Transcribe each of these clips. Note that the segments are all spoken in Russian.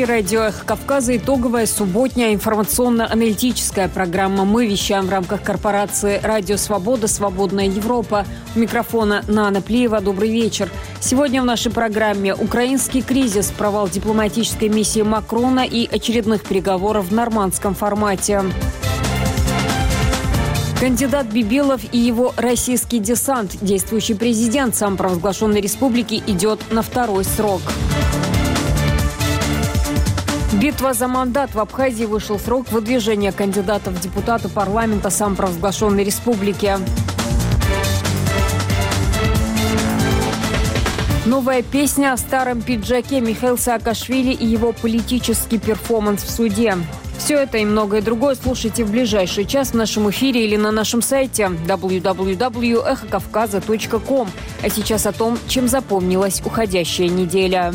эфире радио «Эхо Кавказа» итоговая субботняя информационно-аналитическая программа. Мы вещаем в рамках корпорации «Радио Свобода», «Свободная Европа». У микрофона Нана Плиева. Добрый вечер. Сегодня в нашей программе украинский кризис, провал дипломатической миссии Макрона и очередных переговоров в нормандском формате. Кандидат Бибилов и его российский десант. Действующий президент самопровозглашенной республики идет на второй срок. Битва за мандат. В Абхазии вышел срок выдвижения кандидатов в депутаты парламента самопровозглашенной республики. Новая песня о старом пиджаке. Михаил Саакашвили и его политический перформанс в суде. Все это и многое другое слушайте в ближайший час в нашем эфире или на нашем сайте www.эхокавказа.ком. А сейчас о том, чем запомнилась уходящая неделя.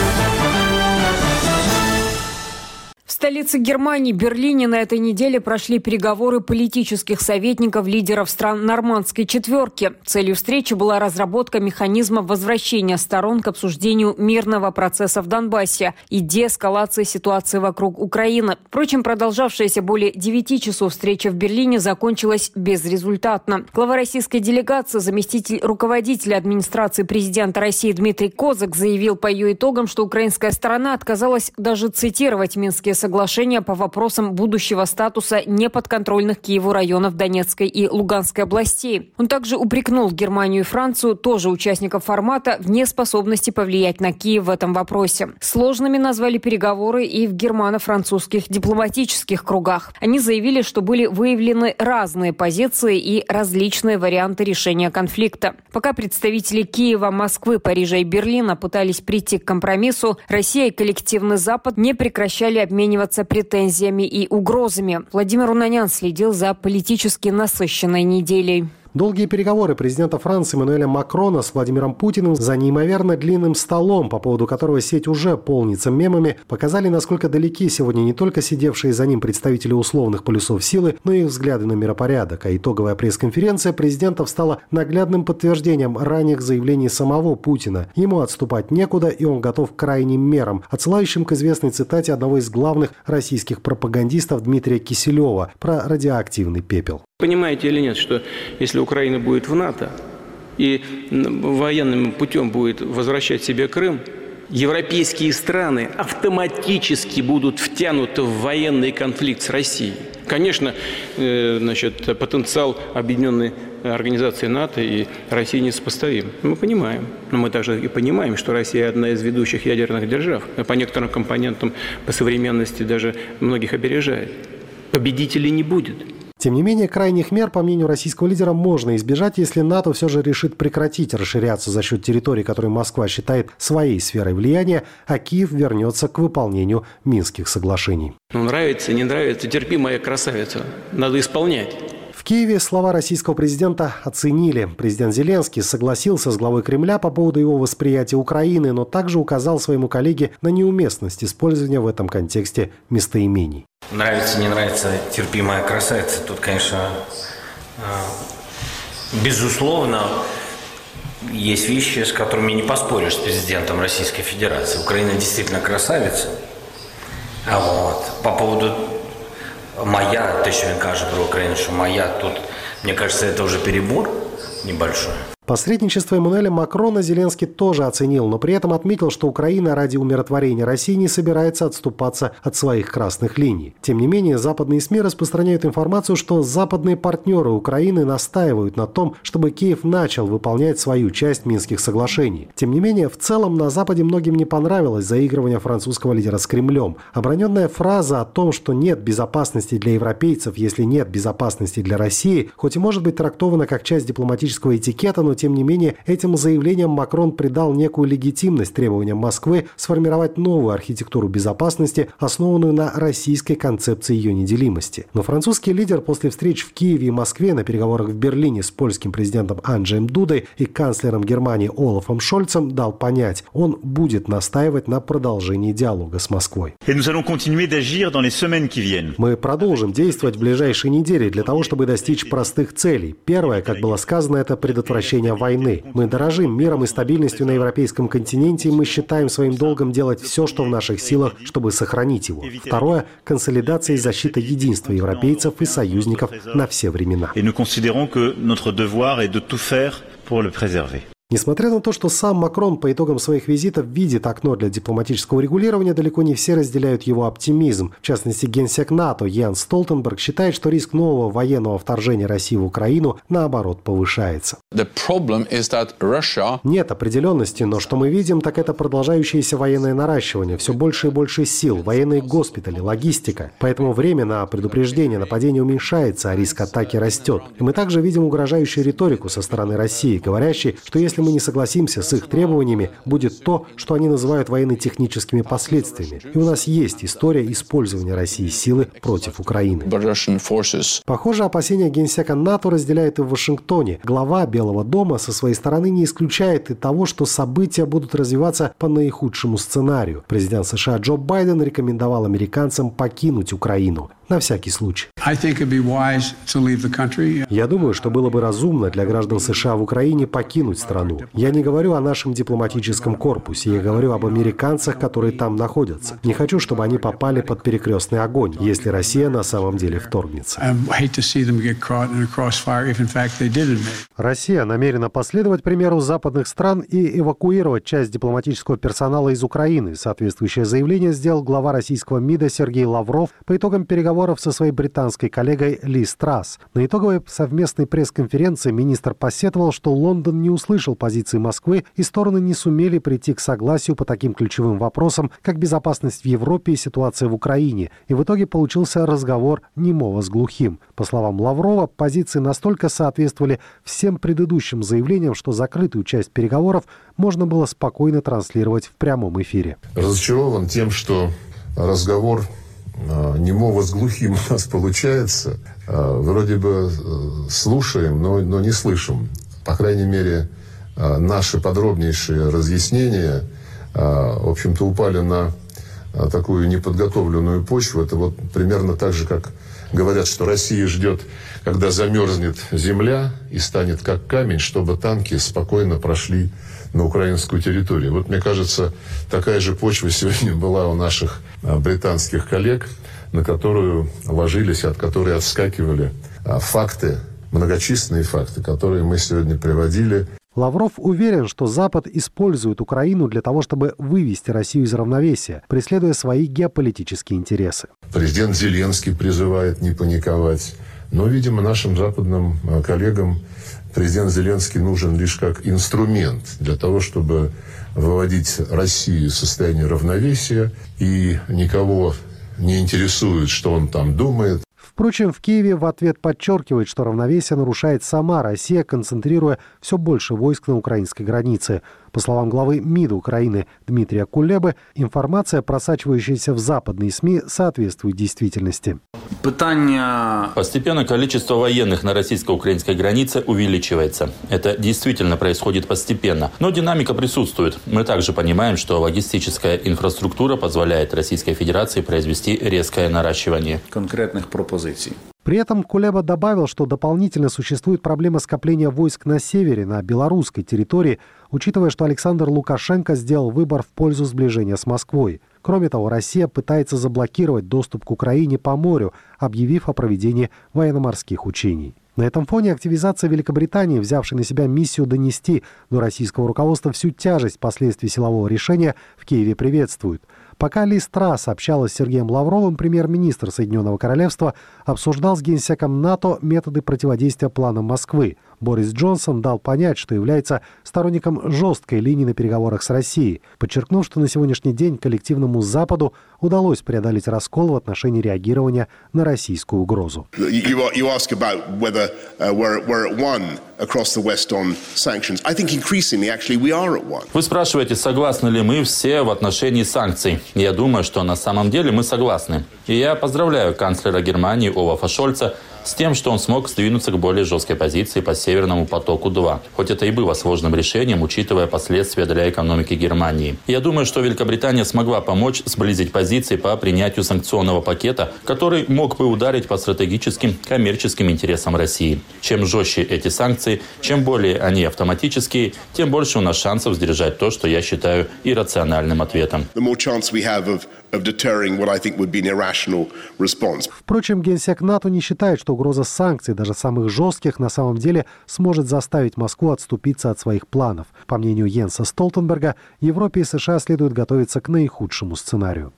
В столице Германии, Берлине, на этой неделе прошли переговоры политических советников лидеров стран Нормандской четверки. Целью встречи была разработка механизма возвращения сторон к обсуждению мирного процесса в Донбассе и деэскалации ситуации вокруг Украины. Впрочем, продолжавшаяся более 9 часов встреча в Берлине закончилась безрезультатно. Глава российской делегации, заместитель руководителя администрации президента России Дмитрий Козак заявил по ее итогам, что украинская сторона отказалась даже цитировать Минские соглашения по вопросам будущего статуса неподконтрольных Киеву районов Донецкой и Луганской областей. Он также упрекнул Германию и Францию, тоже участников формата, в неспособности повлиять на Киев в этом вопросе. Сложными назвали переговоры и в германо-французских дипломатических кругах. Они заявили, что были выявлены разные позиции и различные варианты решения конфликта. Пока представители Киева, Москвы, Парижа и Берлина пытались прийти к компромиссу, Россия и коллективный Запад не прекращали обмениваться претензиями и угрозами. Владимир Унанян следил за политически насыщенной неделей. Долгие переговоры президента Франции Эммануэля Макрона с Владимиром Путиным за неимоверно длинным столом, по поводу которого сеть уже полнится мемами, показали, насколько далеки сегодня не только сидевшие за ним представители условных полюсов силы, но и их взгляды на миропорядок. А итоговая пресс-конференция президентов стала наглядным подтверждением ранних заявлений самого Путина. Ему отступать некуда, и он готов к крайним мерам, отсылающим к известной цитате одного из главных российских пропагандистов Дмитрия Киселева про радиоактивный пепел. Понимаете или нет, что если Украина будет в НАТО и военным путем будет возвращать себе Крым, европейские страны автоматически будут втянуты в военный конфликт с Россией. Конечно, потенциал объединенной организации НАТО и России несопоставим. Мы понимаем. Но мы также и понимаем, что Россия одна из ведущих ядерных держав. По некоторым компонентам, по современности даже многих опережает. Победителей не будет. Тем не менее, крайних мер, по мнению российского лидера, можно избежать, если НАТО все же решит прекратить расширяться за счет территорий, которые Москва считает своей сферой влияния, а Киев вернется к выполнению Минских соглашений. Нравится, не нравится, терпи, моя красавица. Надо исполнять. В Киеве слова российского президента оценили. Президент Зеленский согласился с главой Кремля по поводу его восприятия Украины, но также указал своему коллеге на неуместность использования в этом контексте местоимений. Нравится, не нравится, терпи, моя красавица. Тут, конечно, безусловно, есть вещи, с которыми не поспоришь с президентом Российской Федерации. Украина действительно красавица. А вот по поводу «моя», те, що він каже про Україну, що «моя», тут, мне кажется, это уже перебор небольшой. Посредничество Эммануэля Макрона Зеленский тоже оценил, но при этом отметил, что Украина ради умиротворения России не собирается отступаться от своих красных линий. Тем не менее, западные СМИ распространяют информацию, что западные партнеры Украины настаивают на том, чтобы Киев начал выполнять свою часть Минских соглашений. Тем не менее, в целом на Западе многим не понравилось заигрывание французского лидера с Кремлем. Оброненная фраза о том, что нет безопасности для европейцев, если нет безопасности для России, хоть и может быть трактована как часть дипломатического этикета, но тем не менее, этим заявлением Макрон придал некую легитимность требованиям Москвы сформировать новую архитектуру безопасности, основанную на российской концепции ее неделимости. Но французский лидер после встреч в Киеве и Москве на переговорах в Берлине с польским президентом Анджеем Дудой и канцлером Германии Олафом Шольцем дал понять, он будет настаивать на продолжении диалога с Москвой. Мы продолжим действовать в ближайшие недели для того, чтобы достичь простых целей. Первое, как было сказано, это предотвращение окончания войны. Мы дорожим миром и стабильностью на европейском континенте, и мы считаем своим долгом делать все, что в наших силах, чтобы сохранить его. Второе – консолидация и защита единства европейцев и союзников на все времена. Несмотря на то, что сам Макрон по итогам своих визитов видит окно для дипломатического регулирования, далеко не все разделяют его оптимизм. В частности, генсек НАТО Йенс Столтенберг считает, что риск нового военного вторжения России в Украину, наоборот, повышается. Нет определенности, но что мы видим, так это продолжающееся военное наращивание, все больше и больше сил, военные госпитали, логистика. Поэтому время на предупреждение нападения уменьшается, а риск атаки растет. И мы также видим угрожающую риторику со стороны России, говорящей, что если мы не согласимся с их требованиями, будет то, что они называют военно-техническими последствиями. И у нас есть история использования России силы против Украины. Похоже, опасения генсека НАТО разделяют и в Вашингтоне. Глава Белого дома со своей стороны не исключает и того, что события будут развиваться по наихудшему сценарию. Президент США Джо Байден рекомендовал американцам покинуть Украину. На всякий случай. Я думаю, что было бы разумно для граждан США в Украине покинуть страну. Я не говорю о нашем дипломатическом корпусе, я говорю об американцах, которые там находятся. Не хочу, чтобы они попали под перекрестный огонь, если Россия на самом деле вторгнется. Россия намерена последовать примеру западных стран и эвакуировать часть дипломатического персонала из Украины. Соответствующее заявление сделал глава российского МИДа Сергей Лавров по итогам переговоров со своей британской коллегой Лиз Трасс. На итоговой совместной пресс-конференции министр посетовал, что Лондон не услышал позиции Москвы и стороны не сумели прийти к согласию по таким ключевым вопросам, как безопасность в Европе и ситуация в Украине. И в итоге получился разговор немого с глухим. По словам Лаврова, позиции настолько соответствовали всем предыдущим заявлениям, что закрытую часть переговоров можно было спокойно транслировать в прямом эфире. Разочарован тем, что разговор немого с глухим у нас получается. Вроде бы слушаем, но не слышим. По крайней мере, наши подробнейшие разъяснения, в общем-то, упали на такую неподготовленную почву. Это вот примерно так же, как говорят, что Россия ждет, когда замерзнет земля и станет как камень, чтобы танки спокойно прошли на украинскую территорию. Вот, мне кажется, такая же почва сегодня была у наших британских коллег, на которую ложились, от которой отскакивали факты, многочисленные факты, которые мы сегодня приводили. Лавров уверен, что Запад использует Украину для того, чтобы вывести Россию из равновесия, преследуя свои геополитические интересы. Президент Зеленский призывает не паниковать. Но, видимо, нашим западным коллегам президент Зеленский нужен лишь как инструмент для того, чтобы выводить Россию в состояние равновесия, и никого не интересует, что он там думает. Впрочем, в Киеве в ответ подчеркивает, что равновесие нарушает сама Россия, концентрируя все больше войск на украинской границе. По словам главы МИДа Украины Дмитрия Кулебы, информация, просачивающаяся в западные СМИ, соответствует действительности. Постепенно количество военных на российско-украинской границе увеличивается. Это действительно происходит постепенно. Но динамика присутствует. Мы также понимаем, что логистическая инфраструктура позволяет Российской Федерации произвести резкое наращивание конкретных пропозиций. При этом Кулеба добавил, что дополнительно существует проблема скопления войск на севере, на белорусской территории, учитывая, что Александр Лукашенко сделал выбор в пользу сближения с Москвой. Кроме того, Россия пытается заблокировать доступ к Украине по морю, объявив о проведении военно-морских учений. На этом фоне активизация Великобритании, взявшей на себя миссию донести до российского руководства всю тяжесть последствий силового решения, в Киеве приветствует. Пока Лиз Трасс общалась с Сергеем Лавровым, премьер-министр Соединенного Королевства обсуждал с генсеком НАТО методы противодействия планам Москвы. Борис Джонсон дал понять, что является сторонником жесткой линии на переговорах с Россией, подчеркнув, что на сегодняшний день коллективному Западу удалось преодолеть раскол в отношении реагирования на российскую угрозу. Вы спрашиваете, согласны ли мы все в отношении санкций. Я думаю, что на самом деле мы согласны. И я поздравляю канцлера Германии Олафа Шольца с тем, что он смог сдвинуться к более жесткой позиции по Северному потоку-2. Хоть это и было сложным решением, учитывая последствия для экономики Германии. Я думаю, что Великобритания смогла помочь сблизить позиции по принятию санкционного пакета, который мог бы ударить по стратегическим коммерческим интересам России. Чем жестче эти санкции, чем более они автоматические, тем больше у нас шансов сдержать то, что я считаю иррациональным ответом. Впрочем, генсек НАТО не считает, что угроза санкций, даже самых жестких, на самом деле сможет заставить Москву отступиться от своих планов. По мнению Йенса Столтенберга, Европе и США следует готовиться к наихудшему сценарию.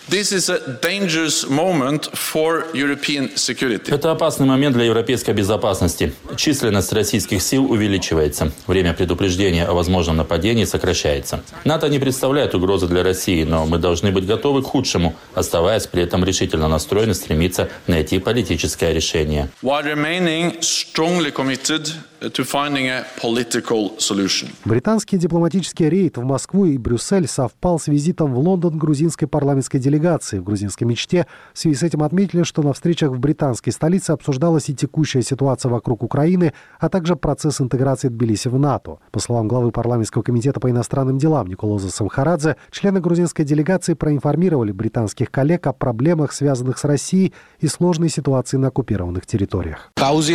Это опасный момент для европейской безопасности. Численность российских сил увеличивается. Время предупреждения о возможном нападении сокращается. НАТО не представляет угрозы для России, но мы должны быть готовы к худшему, оставаясь при этом решительно настроены стремиться найти политическое решение. Британский дипломатический рейд в Москву и Брюссель совпал с визитом в Лондон грузинской парламентской делегации. В грузинской мечте в связи с этим отметили, что на встречах в британской столице обсуждалась и текущая ситуация вокруг Украины, а также процесс интеграции Тбилиси в НАТО. По словам главы парламентского комитета по иностранным делам Николоза Самхарадзе, члены грузинской делегации проинформировали британских коллег о проблемах, связанных с Россией и сложной ситуацией на оккупированных территориях.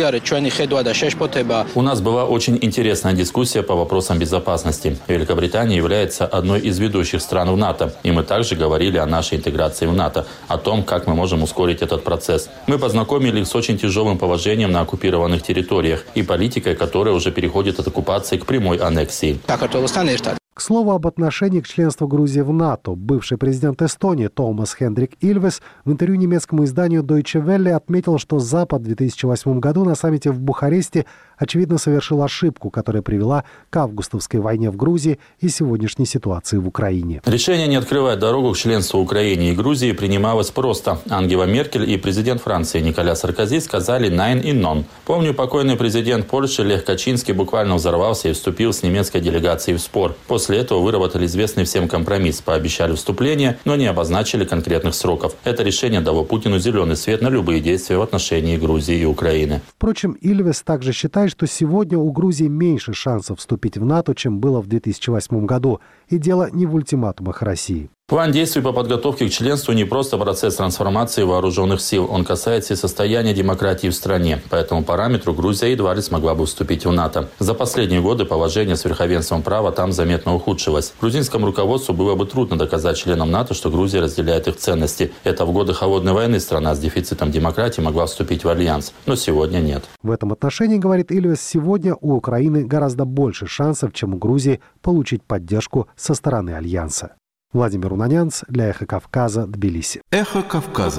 У нас была очень интересная дискуссия по вопросам безопасности. Великобритания является одной из ведущих стран в НАТО, и мы также говорили о нашей интеграции в НАТО, о том, как мы можем ускорить этот процесс. Мы познакомили их с очень тяжелым положением на оккупированных территориях и политикой, которая уже переходит от оккупации к прямой аннексии. К слову об отношении к членству Грузии в НАТО, бывший президент Эстонии Томас Хендрик Ильвес в интервью немецкому изданию Deutsche Welle отметил, что Запад в 2008 году на саммите в Бухаресте очевидно совершил ошибку, которая привела к августовской войне в Грузии и сегодняшней ситуации в Украине. Решение не открывать дорогу к членству Украине и Грузии принималось просто. Ангела Меркель и президент Франции Николя Саркози сказали «nein» и «non». Помню, покойный президент Польши Лех Качинский буквально взорвался и вступил с немецкой делегацией в спор. После этого выработали известный всем компромисс, пообещали вступление, но не обозначили конкретных сроков. Это решение дало Путину зеленый свет на любые действия в отношении Грузии и Украины. Впрочем, Ильвес также считает, что сегодня у Грузии меньше шансов вступить в НАТО, чем было в 2008 году. И дело не в ультиматумах России. План действий по подготовке к членству не просто процесс трансформации вооруженных сил. Он касается и состояния демократии в стране. По этому параметру Грузия едва ли смогла бы вступить в НАТО. За последние годы положение с верховенством права там заметно ухудшилось. Грузинскому руководству было бы трудно доказать членам НАТО, что Грузия разделяет их ценности. Это в годы холодной войны страна с дефицитом демократии могла вступить в альянс. Но сегодня нет. В этом отношении, говорит Ильвес, сегодня у Украины гораздо больше шансов, чем у Грузии, получить поддержку со стороны альянса. Владимир Унанянц для «Эхо Кавказа», Тбилиси. «Эхо Кавказа».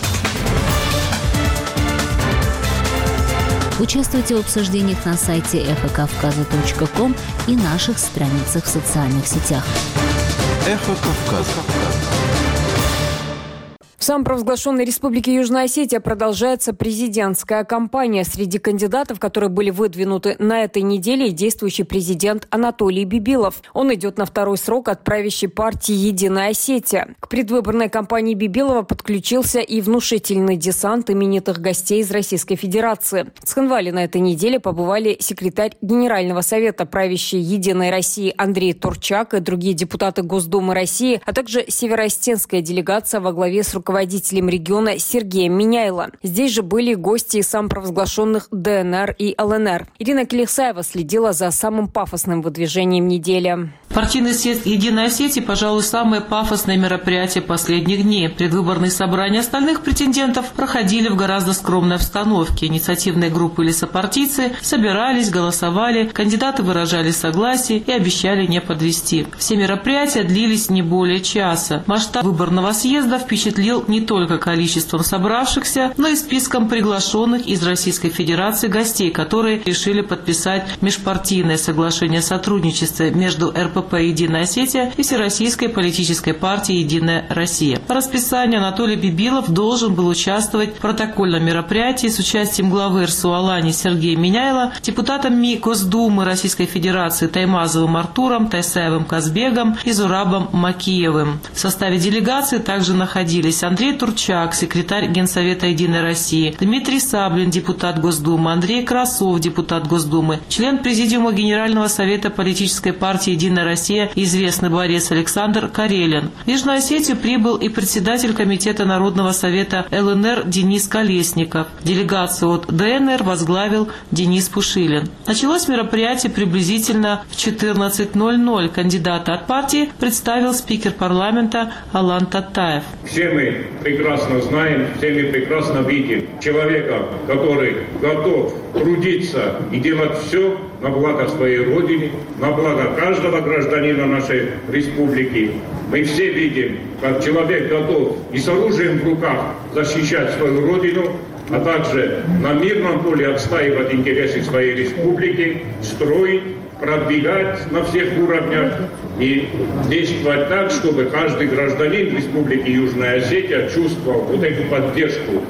Участвуйте в обсуждениях на сайте эхокавказа.ком и наших страницах в социальных сетях. «Эхо Кавказа». В самопровозглашенной Республике Южная Осетия продолжается президентская кампания. Среди кандидатов, которые были выдвинуты на этой неделе, действующий президент Анатолий Бибилов. Он идет на второй срок от правящей партии «Единая Осетия». К предвыборной кампании Бибилова подключился и внушительный десант именитых гостей из Российской Федерации. В Цхинвале на этой неделе побывали секретарь Генерального совета правящей «Единой России» Андрей Турчак и другие депутаты Госдумы России, а также североосетинская делегация во главе с руководителем региона Сергеем Миняйло. Здесь же были гости из самопровозглашенных ДНР и ЛНР. Ирина Келесаева следила за самым пафосным выдвижением недели. Партийный съезд «Единой Осетии», пожалуй, самое пафосное мероприятие последних дней. Предвыборные собрания остальных претендентов проходили в гораздо скромной обстановке. Инициативные группы лесопартийцы собирались, голосовали, кандидаты выражали согласие и обещали не подвести. Все мероприятия длились не более часа. Масштаб выборного съезда впечатлил не только количеством собравшихся, но и списком приглашенных из Российской Федерации гостей, которые решили подписать межпартийное соглашение о сотрудничестве между РПП «Единая Осетия» и Всероссийской политической партией «Единая Россия». По расписанию Анатолий Бибилов должен был участвовать в протокольном мероприятии с участием главы РСУ-Алании Сергея Миняйла, депутатами Госдумы Российской Федерации Таймазовым Артуром, Тайсаевым Казбегом и Зурабом Макиевым. В составе делегации также находились Андрей Турчак, секретарь Генсовета «Единой России», Дмитрий Саблин, депутат Госдумы, Андрей Красов, депутат Госдумы, член Президиума Генерального совета политической партии «Единая Россия», известный борец Александр Карелин. В Южную Осетию прибыл и председатель Комитета Народного совета ЛНР Денис Колесников. Делегацию от ДНР возглавил Денис Пушилин. Началось мероприятие приблизительно в 14:00. Кандидата от партии представил спикер парламента Алан Татаев. Все мы прекрасно знаем, все мы прекрасно видим человека, который готов трудиться и делать все на благо своей Родины, на благо каждого гражданина нашей республики. Мы все видим, как человек готов и с оружием в руках защищать свою Родину, а также на мирном поле отстаивать интересы своей республики, строить, продвигать на всех уровнях и действовать так, чтобы каждый гражданин Республики Южная Осетия чувствовал вот эту поддержку.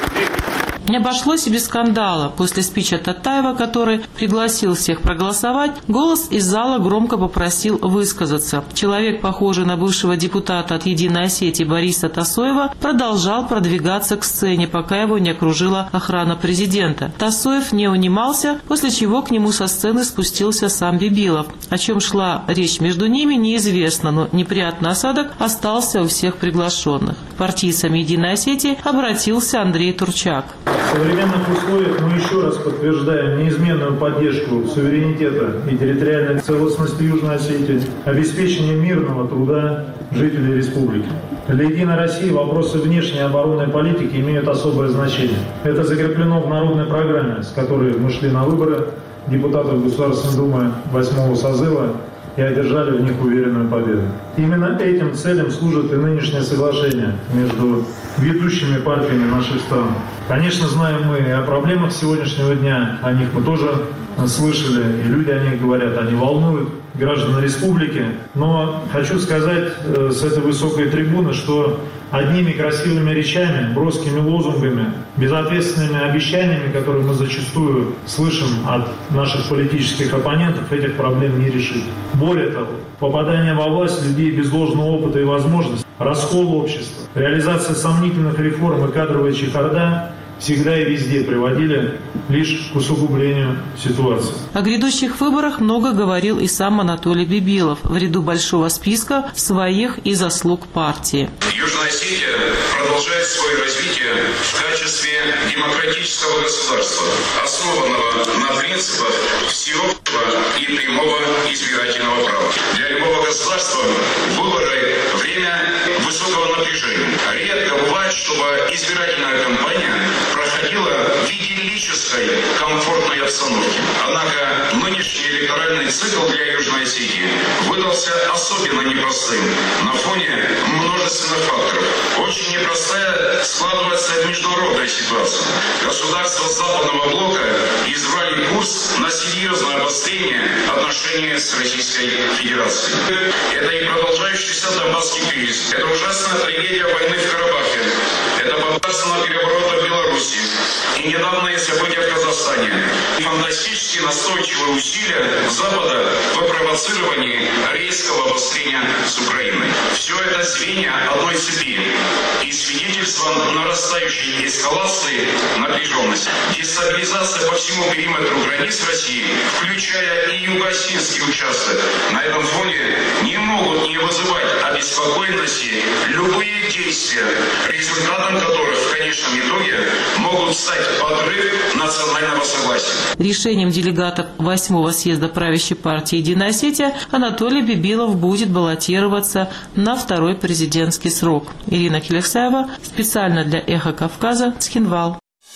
Не обошлось и без скандала. После спича Татаева, который пригласил всех проголосовать, голос из зала громко попросил высказаться. Человек, похожий на бывшего депутата от «Единой Осетии» Бориса Тасоева, продолжал продвигаться к сцене, пока его не окружила охрана президента. Тасоев не унимался, после чего к нему со сцены спустился сам Бибилов. О чем шла речь между ними, неизвестно, но неприятный осадок остался у всех приглашенных. Партийцам «Единой Осетии» обратился Андрей Турчак. В современных условиях мы еще раз подтверждаем неизменную поддержку суверенитета и территориальной целостности Южной Осетии, обеспечение мирного труда жителей республики. Для «Единой России» вопросы внешней оборонной политики имеют особое значение. Это закреплено в народной программе, с которой мы шли на выборы депутатов Государственной Думы 8-го созыва и одержали в них уверенную победу. Именно этим целям служит и нынешнее соглашение между ведущими партиями наших стран. Конечно, знаем мы и о проблемах сегодняшнего дня, о них мы тоже слышали, и люди о них говорят, они волнуют граждан республики. Но хочу сказать с этой высокой трибуны, что одними красивыми речами, броскими лозунгами, безответственными обещаниями, которые мы зачастую слышим от наших политических оппонентов, этих проблем не решить. Более того, попадание во власть людей без должного опыта и возможностей, раскол общества, реализация сомнительных реформ и кадровая чехарда всегда и везде приводили лишь к усугублению ситуации. О грядущих выборах много говорил и сам Анатолий Бибилов в ряду большого списка своих и заслуг партии. Южная Осетия продолжает свое развитие в качестве демократического государства, основанного на принципах всеобщего и прямого избирательного права. Для любого государства выборы – время высокого напряжения. Редко бывает, чтобы избирательная кампания проходила в идиллической, комфортной обстановке. Однако нынешний электоральный цикл для Южной Осетии выдался особенно непростым на фоне множественных факторов. Очень непростая складывается международная ситуация. Государства Западного блока избрали курс на серьезное обострение отношений с Российской Федерацией. Это и продолжающийся Донбасский кризис. Это ужасная трагедия войны в Карабахе. Это попытка на переворота в Беларуси. И недавние события в Казахстане. Фантастически настойчивые усилия Запада в провоцировании резкого обострения с Украиной. Все это звенья одной цепи и свидетельство нарастающей эскалации напряженности. Дестабилизация по всему периметру границ России, включая и юго-осетинский участок, на этом фоне не могут не вызывать обеспокоенности любые действия, результатом которых в конечном итоге могут стать подрыв национального согласия. Решением делегатов 8-го съезда правящей партии «Единая Осетия» Анатолий Бибилов будет баллотироваться на второй президентский срок. Ирина Келексаева специально для «Эхо Кавказа», Цхинвал.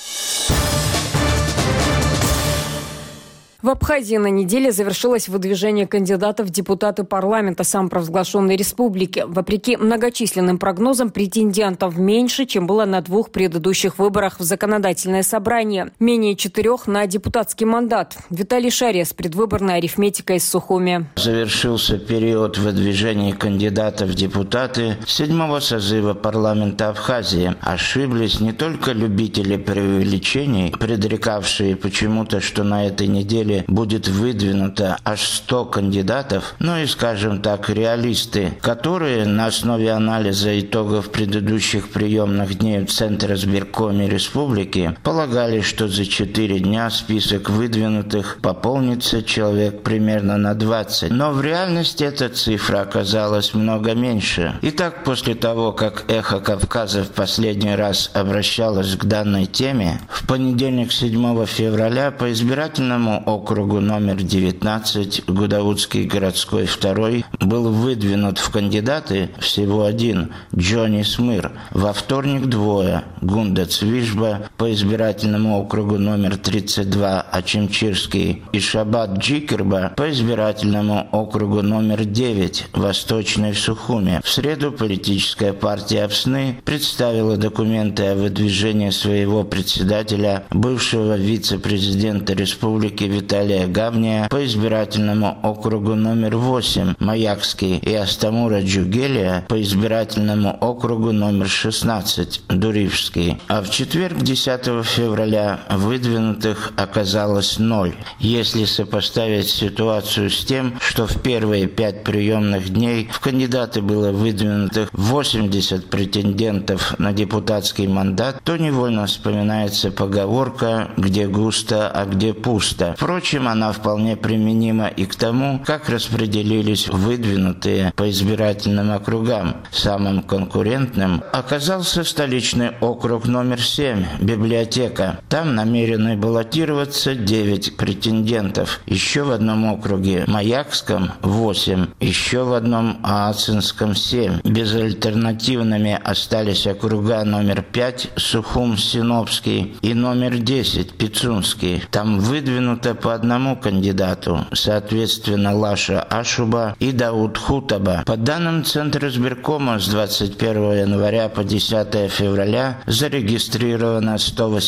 В Абхазии на неделе завершилось выдвижение кандидатов в депутаты парламента самопровозглашенной республики. Вопреки многочисленным прогнозам, претендентов меньше, чем было на 2 предыдущих выборах в законодательное собрание. Менее 4 на депутатский мандат. Виталий Шария с предвыборной арифметикой из Сухуми. Завершился период выдвижения кандидатов в депутаты 7-го созыва парламента Абхазии. Ошиблись не только любители преувеличений, предрекавшие почему-то, что на этой неделе деле будет выдвинуто аж 100 кандидатов, ну и, скажем так, реалисты, которые на основе анализа итогов предыдущих приемных дней в Центризбиркоме республики полагали, что за 4 дня список выдвинутых пополнится человек примерно на 20. Но в реальности эта цифра оказалась много меньше. Итак, после того, как «Эхо Кавказа» в последний раз обращалось к данной теме, в понедельник 7 февраля по избирательному округу номер 19 Гудаутский городской 2 был выдвинут в кандидаты всего один – Джонни Смыр. Во вторник 2 – Гунда Цвижба по избирательному округу номер 32 Ачимчирский и Шабат Джикерба по избирательному округу номер 9 Восточный в Сухуме. В среду политическая партия «Апсны» представила документы о выдвижении своего председателя, бывшего вице-президента республики Виталия Гавния по избирательному округу номер 8 Маякский и Астамура Джугелия по избирательному округу номер 16 Дурижский. А в четверг 10 февраля выдвинутых оказалось 0. Если сопоставить ситуацию с тем, что в первые 5 приемных дней в кандидаты было выдвинутых 80 претендентов на депутатский мандат, то невольно вспоминается поговорка «где густо, а где пусто». Впрочем, она вполне применима и к тому, как распределились выдвинутые по избирательным округам. Самым конкурентным оказался столичный округ номер 7 «Библиотека». Там намерены баллотироваться 9 претендентов. Еще в одном округе Маякском 8, еще в одном Аацинском 7. Безальтернативными остались округа номер 5 Сухум-Синопский и номер 10 Пицунский. Там выдвинуто по одному кандидату, соответственно Лаша Ашуба и Дауд Хутаба. По данным Центризбиркома, с 21 января по 10 февраля зарегистрировано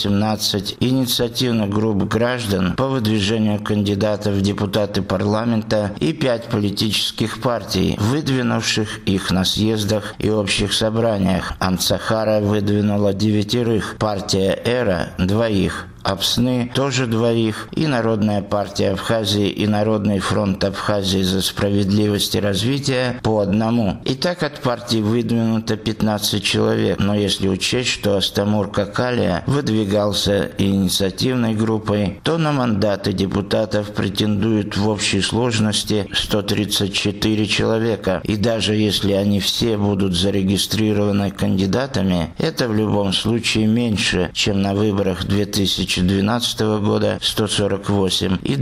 118 инициативных групп граждан по выдвижению кандидатов в депутаты парламента и 5 политических партий, выдвинувших их на съездах и общих собраниях. Амцахара выдвинула 9, партия «Эра» – 2, Апсны тоже 2 и Народная партия Абхазии и Народный фронт Абхазии за справедливость и развитие по 1. Итак, от партии выдвинуто 15 человек, но если учесть, что Астамур Какалия выдвигался инициативной группой, то на мандаты депутатов претендуют в общей сложности 134 человека, и даже если они все будут зарегистрированы кандидатами, это в любом случае меньше, чем на выборах 2012 года 148 и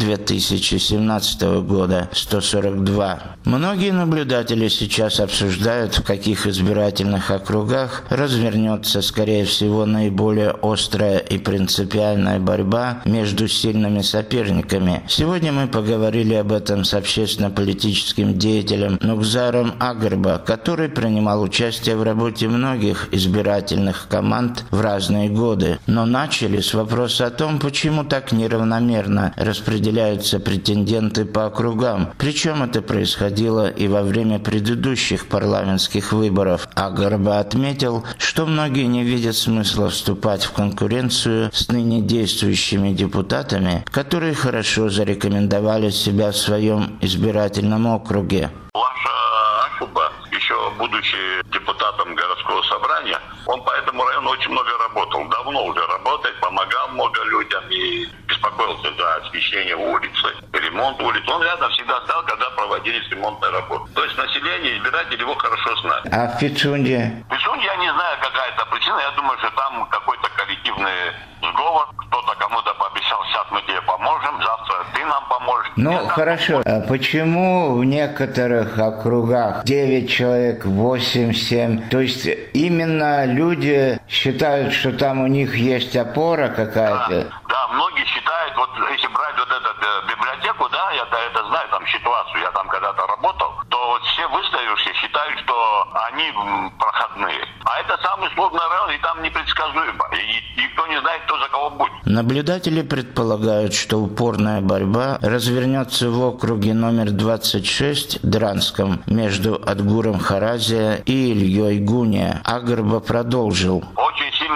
2017 года 142. Многие наблюдатели сейчас обсуждают, в каких избирательных округах развернется, скорее всего, наиболее острая и принципиальная борьба между сильными соперниками. Сегодня мы поговорили об этом с общественно-политическим деятелем Нукзаром Агарба, который принимал участие в работе многих избирательных команд в разные годы. Но начали с вопроса о том, почему так неравномерно распределяются претенденты по округам. Причем это происходило и во время предыдущих парламентских выборов. Агарба отметил, что многие не видят смысла вступать в конкуренцию с ныне действующими депутатами, которые хорошо зарекомендовали себя в своем избирательном округе. Лаша Ашуба, еще будучи депутатом городского собрания, он по этому району очень много работал. Давно уже работает, помогал много людям и беспокоился за освещение улицы, ремонт улиц. Он рядом всегда стал, когда проводились ремонтные работы. То есть население, избиратели его хорошо знают. А в Пицунде? В Пицунде я не знаю, какая это причина. Я думаю, что там какой-то коллективный сговор. Кто-то кому-то пообещал, сейчас мы тебе поможем, завтра ты нам поможешь. Ну, хорошо. А почему в некоторых округах 9 человек, 8, 7? То есть именно люди считают, что там у них есть опора какая-то? Да, многие считают, вот если брать вот эту библиотеку, да, я это знаю, там ситуацию, я там когда-то работал, то вот все выставившие считают, что они проходные. А это самый сложный район, и там непредсказуемо. И никто не знает, кто за кого будет. Наблюдатели предполагают, что упорная борьба развернется в округе номер 26 Дранском между Адгуром Харазия и Ильей Гуния. Агарба продолжил. Очень сильная борьба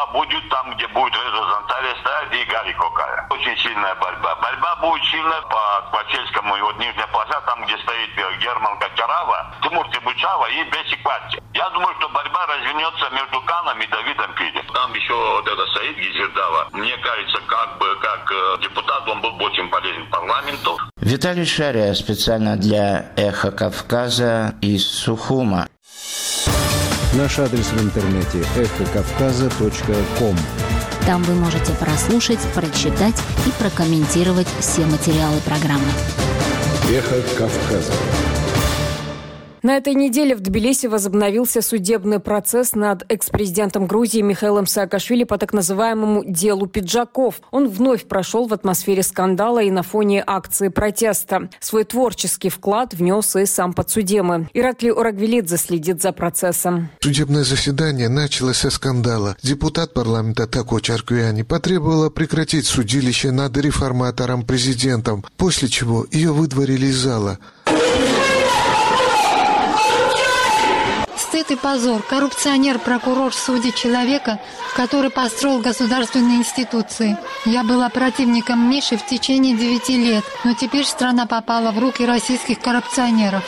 борьба будет там, где будет Реза Зантария стоять и Гарри Кокая. Очень сильная борьба. Борьба будет сильная по Квачельскому и вот Нижняя Площадь, там, где стоит Герман Качарава, Тимур Тибучава и Бесик Патти. Я думаю, что борьба развернется между Каном и Давидом Пидем. Там еще вот это Саид Гизирдава. Мне кажется, как депутат он был очень полезен парламенту. Виталий Шария специально для «Эхо Кавказа» из Сухума. Наш адрес в интернете эхокавказа.ком. Там вы можете прослушать, прочитать и прокомментировать все материалы программы. Эхо Кавказа. На этой неделе в Тбилиси возобновился судебный процесс над экс-президентом Грузии Михаилом Саакашвили по так называемому «делу пиджаков». Он вновь прошел в атмосфере скандала и на фоне акции протеста. Свой творческий вклад внес и сам подсудимый. Ираклий Орагвелидзе следит за процессом. Судебное заседание началось со скандала. Депутат парламента Тако Чарквяни потребовала прекратить судилище над реформатором-президентом, после чего ее выдворили из зала. Стыд и позор. Коррупционер, прокурор судит человека, который построил государственные институции. Я была противником Миши в течение 9 лет, но теперь страна попала в руки российских коррупционеров.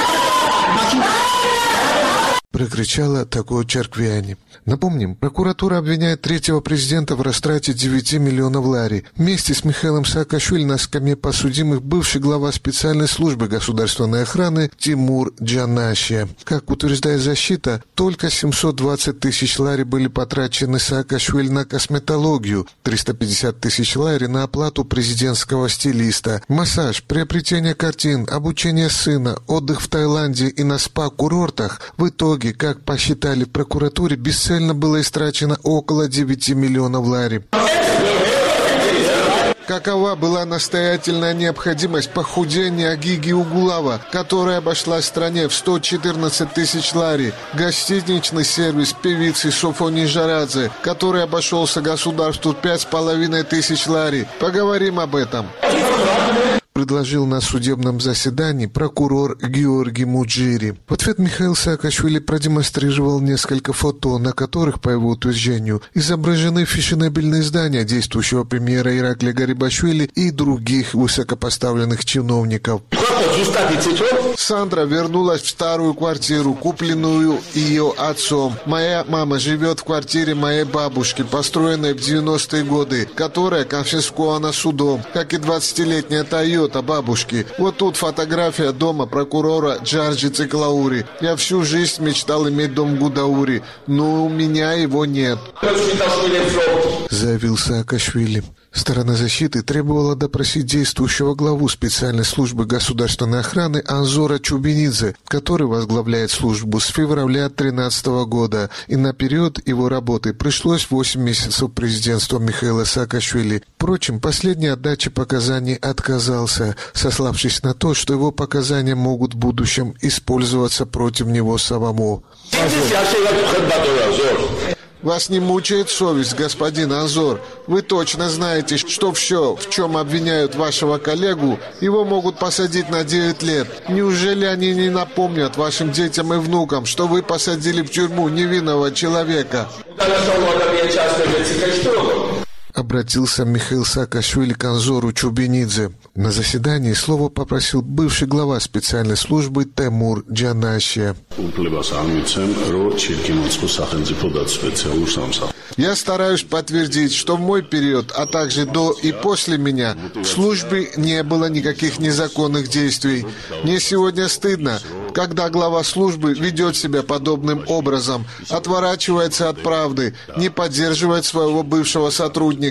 Прокричала Тако Чарквяни. Напомним, прокуратура обвиняет третьего президента в растрате 9 миллионов лари. Вместе с Михаилом Саакашвили на скамье подсудимых бывший глава специальной службы государственной охраны Тимур Джанашия. Как утверждает защита, только 720 тысяч лари были потрачены Саакашвили на косметологию, 350 тысяч лари на оплату президентского стилиста, массаж, приобретение картин, обучение сына, отдых в Таиланде и на спа-курортах. В итоге, как посчитали в прокуратуре, бесцельно было истрачено около 9 миллионов лари. Какова была настоятельная необходимость похудения Гиги Угулава, которая обошлась стране в 114 тысяч лари, гостиничный сервис певицы Софони Жарадзе, который обошелся государству 5,5 тысяч лари. Поговорим об этом. Предложил на судебном заседании прокурор Георгий Муджири. В ответ Михаил Саакашвили продемонстрировал несколько фото, на которых, по его утверждению, изображены фешенебельные здания действующего премьера Ираклия Гарибашвили и других высокопоставленных чиновников. Сандра вернулась в старую квартиру, купленную ее отцом. Моя мама живет в квартире моей бабушки, построенной в 90-е годы, которая конфискована судом, как и 20-летняя Тойота бабушки. Вот тут фотография дома прокурора Джорджи Циклаури. Я всю жизнь мечтал иметь дом Гудаури, но у меня его нет, заявил Саакашвили. Сторона защиты требовала допросить действующего главу специальной службы государственной охраны Анзора Чубинидзе, который возглавляет службу с февраля 2013 года, и на период его работы пришлось 8 месяцев президентства Михаила Саакашвили. Впрочем, последний от дачи показаний отказался, сославшись на то, что его показания могут в будущем использоваться против него самому. Вас не мучает совесть, господин Анзор? Вы точно знаете, что все, в чем обвиняют вашего коллегу, его могут посадить на 9 лет. Неужели они не напомнят вашим детям и внукам, что вы посадили в тюрьму невинного человека? Обратился Михаил Саакашвили к Анзору Чубинидзе. На заседании слово попросил бывший глава специальной службы Тимур Джанашия. Я стараюсь подтвердить, что в мой период, а также до и после меня, в службе не было никаких незаконных действий. Мне сегодня стыдно, когда глава службы ведет себя подобным образом, отворачивается от правды, не поддерживает своего бывшего сотрудника.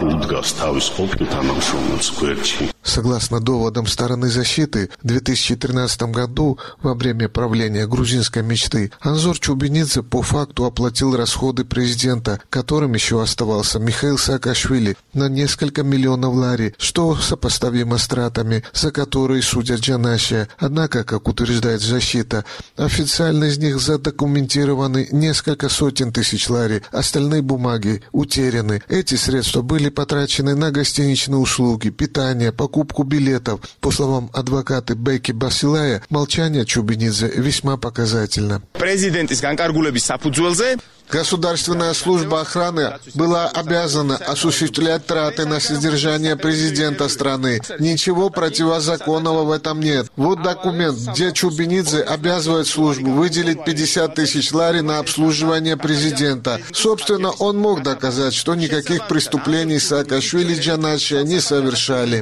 Согласно доводам стороны защиты, в 2013 году, во время правления грузинской мечты, Анзор Чубинидзе по факту оплатил расходы президента, которым еще оставался Михаил Саакашвили, на несколько миллионов лари, что сопоставимо с тратами, за которые судят Джанашия. Однако, как утверждает защита, официально из них задокументированы несколько сотен тысяч лари, остальные бумаги утеряны. Эти средства были потрачены на гостиничные услуги, питание, покупку билетов. По словам адвоката Беки Басилая, молчание Чубинидзе весьма показательно. Государственная служба охраны была обязана осуществлять траты на содержание президента страны. Ничего противозаконного в этом нет. Вот документ, где Чубинидзе обязывает службу выделить 50 тысяч лари на обслуживание президента. Собственно, он мог доказать, что никаких преступлений Саакашвили и Джанашия не совершали.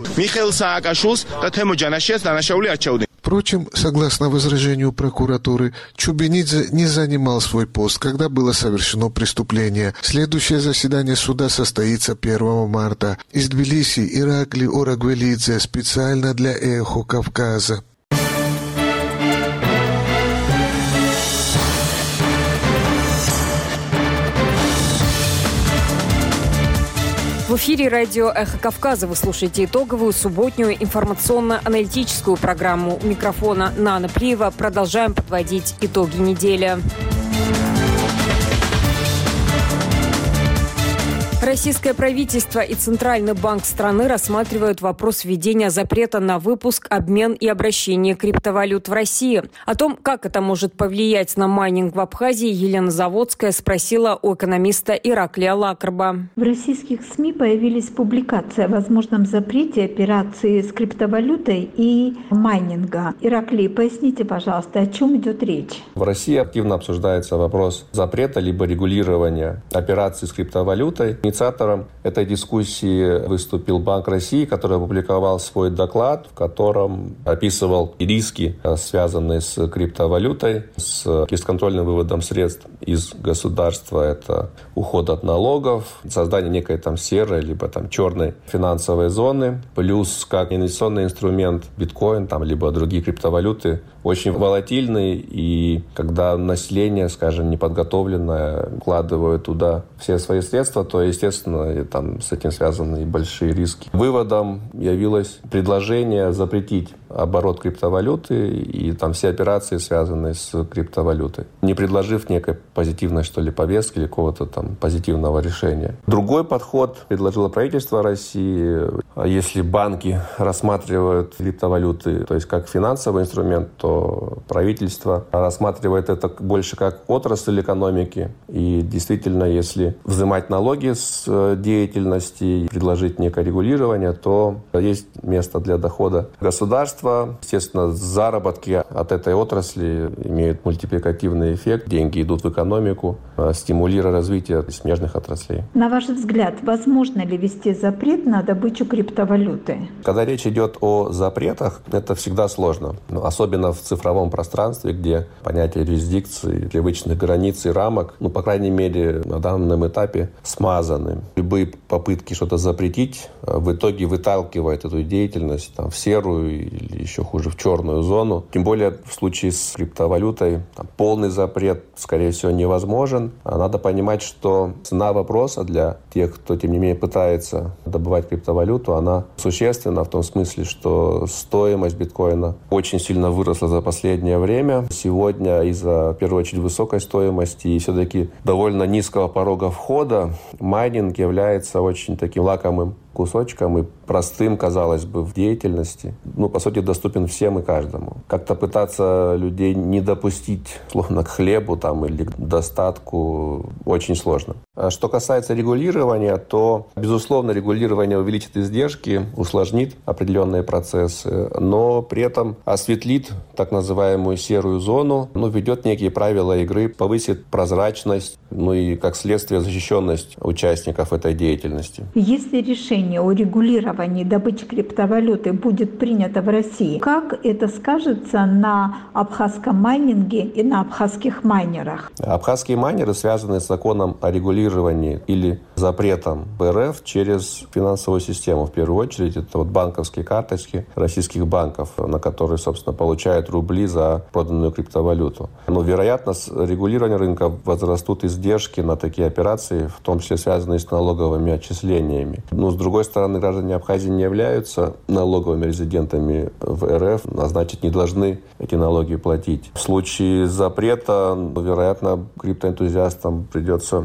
Впрочем, согласно возражению прокуратуры, Чубинидзе не занимал свой пост, когда было совершено преступление. Следующее заседание суда состоится 1 марта. Из Тбилиси Иракли Орагвелидзе специально для «Эхо Кавказа». В эфире радио «Эхо Кавказа» вы слушаете итоговую субботнюю информационно-аналитическую программу. У микрофона Нана Плиева. Продолжаем подводить итоги недели. Российское правительство и Центральный банк страны рассматривают вопрос введения запрета на выпуск, обмен и обращение криптовалют в России. О том, как это может повлиять на майнинг в Абхазии, Елена Заводская спросила у экономиста Ираклия Лакарба. В российских СМИ появились публикации о возможном запрете операций с криптовалютой и майнинга. Ираклий, поясните, пожалуйста, о чем идет речь? В России активно обсуждается вопрос запрета либо регулирования операций с криптовалютой. Инициатором этой дискуссии выступил Банк России, который опубликовал свой доклад, в котором описывал риски, связанные с криптовалютой, с бесконтрольным выводом средств из государства. Это уход от налогов, создание некой серой либо черной финансовой зоны, плюс как инвестиционный инструмент биткоин, либо другие криптовалюты очень волатильный, и когда население, неподготовленное, вкладывает туда все свои средства, то, естественно, с этим связаны и большие риски. Выводом явилось предложение запретить оборот криптовалюты и все операции, связанные с криптовалютой, не предложив некой позитивной, повестки или какого-то позитивного решения. Другой подход предложило правительство России. Если банки рассматривают криптовалюты, то есть как финансовый инструмент, то правительство рассматривает это больше как отрасль экономики. И действительно, если взимать налоги с деятельности и предложить некое регулирование, то есть место для дохода государства. Естественно, заработки от этой отрасли имеют мультипликативный эффект. Деньги идут в экономику, стимулируя развитие смежных отраслей. На ваш взгляд, возможно ли ввести запрет на добычу криптовалюты? Когда речь идет о запретах, это всегда сложно. Особенно в цифровом пространстве, где понятие юрисдикции, привычных границ и рамок, по крайней мере, на данном этапе смазаны. Любые попытки что-то запретить в итоге выталкивают эту деятельность в серую или еще хуже в черную зону. Тем более в случае с криптовалютой полный запрет, скорее всего, невозможен. Надо понимать, что цена вопроса для тех, кто, тем не менее, пытается добывать криптовалюту, она существенна в том смысле, что стоимость биткоина очень сильно выросла за последнее время. Сегодня из-за, в первую очередь, высокой стоимости и все-таки довольно низкого порога входа майнинг является очень таким лакомым кусочком и простым, казалось бы, в деятельности. По сути, доступен всем и каждому. Как-то пытаться людей не допустить, словно, к хлебу или к достатку очень сложно. А что касается регулирования, то, безусловно, регулирование увеличит издержки, усложнит определенные процессы, но при этом осветлит так называемую серую зону, введет некие правила игры, повысит прозрачность, и, как следствие, защищенность участников этой деятельности. Если решение о регулировании добычи криптовалюты будет принято в России, как это скажется на абхазском майнинге и на абхазских майнерах? Абхазские майнеры связаны с законом о регулировании или запретом РФ через финансовую систему. В первую очередь, это банковские карточки российских банков, на которые, собственно, получают рубли за проданную криптовалюту. Но, вероятно, с регулированием рынка возрастут издержки на такие операции, в том числе связанные с налоговыми отчислениями. С другой стороны, граждане Абхазии не являются налоговыми резидентами в РФ, а значит, не должны эти налоги платить. В случае запрета, вероятно, криптоэнтузиастам придется искать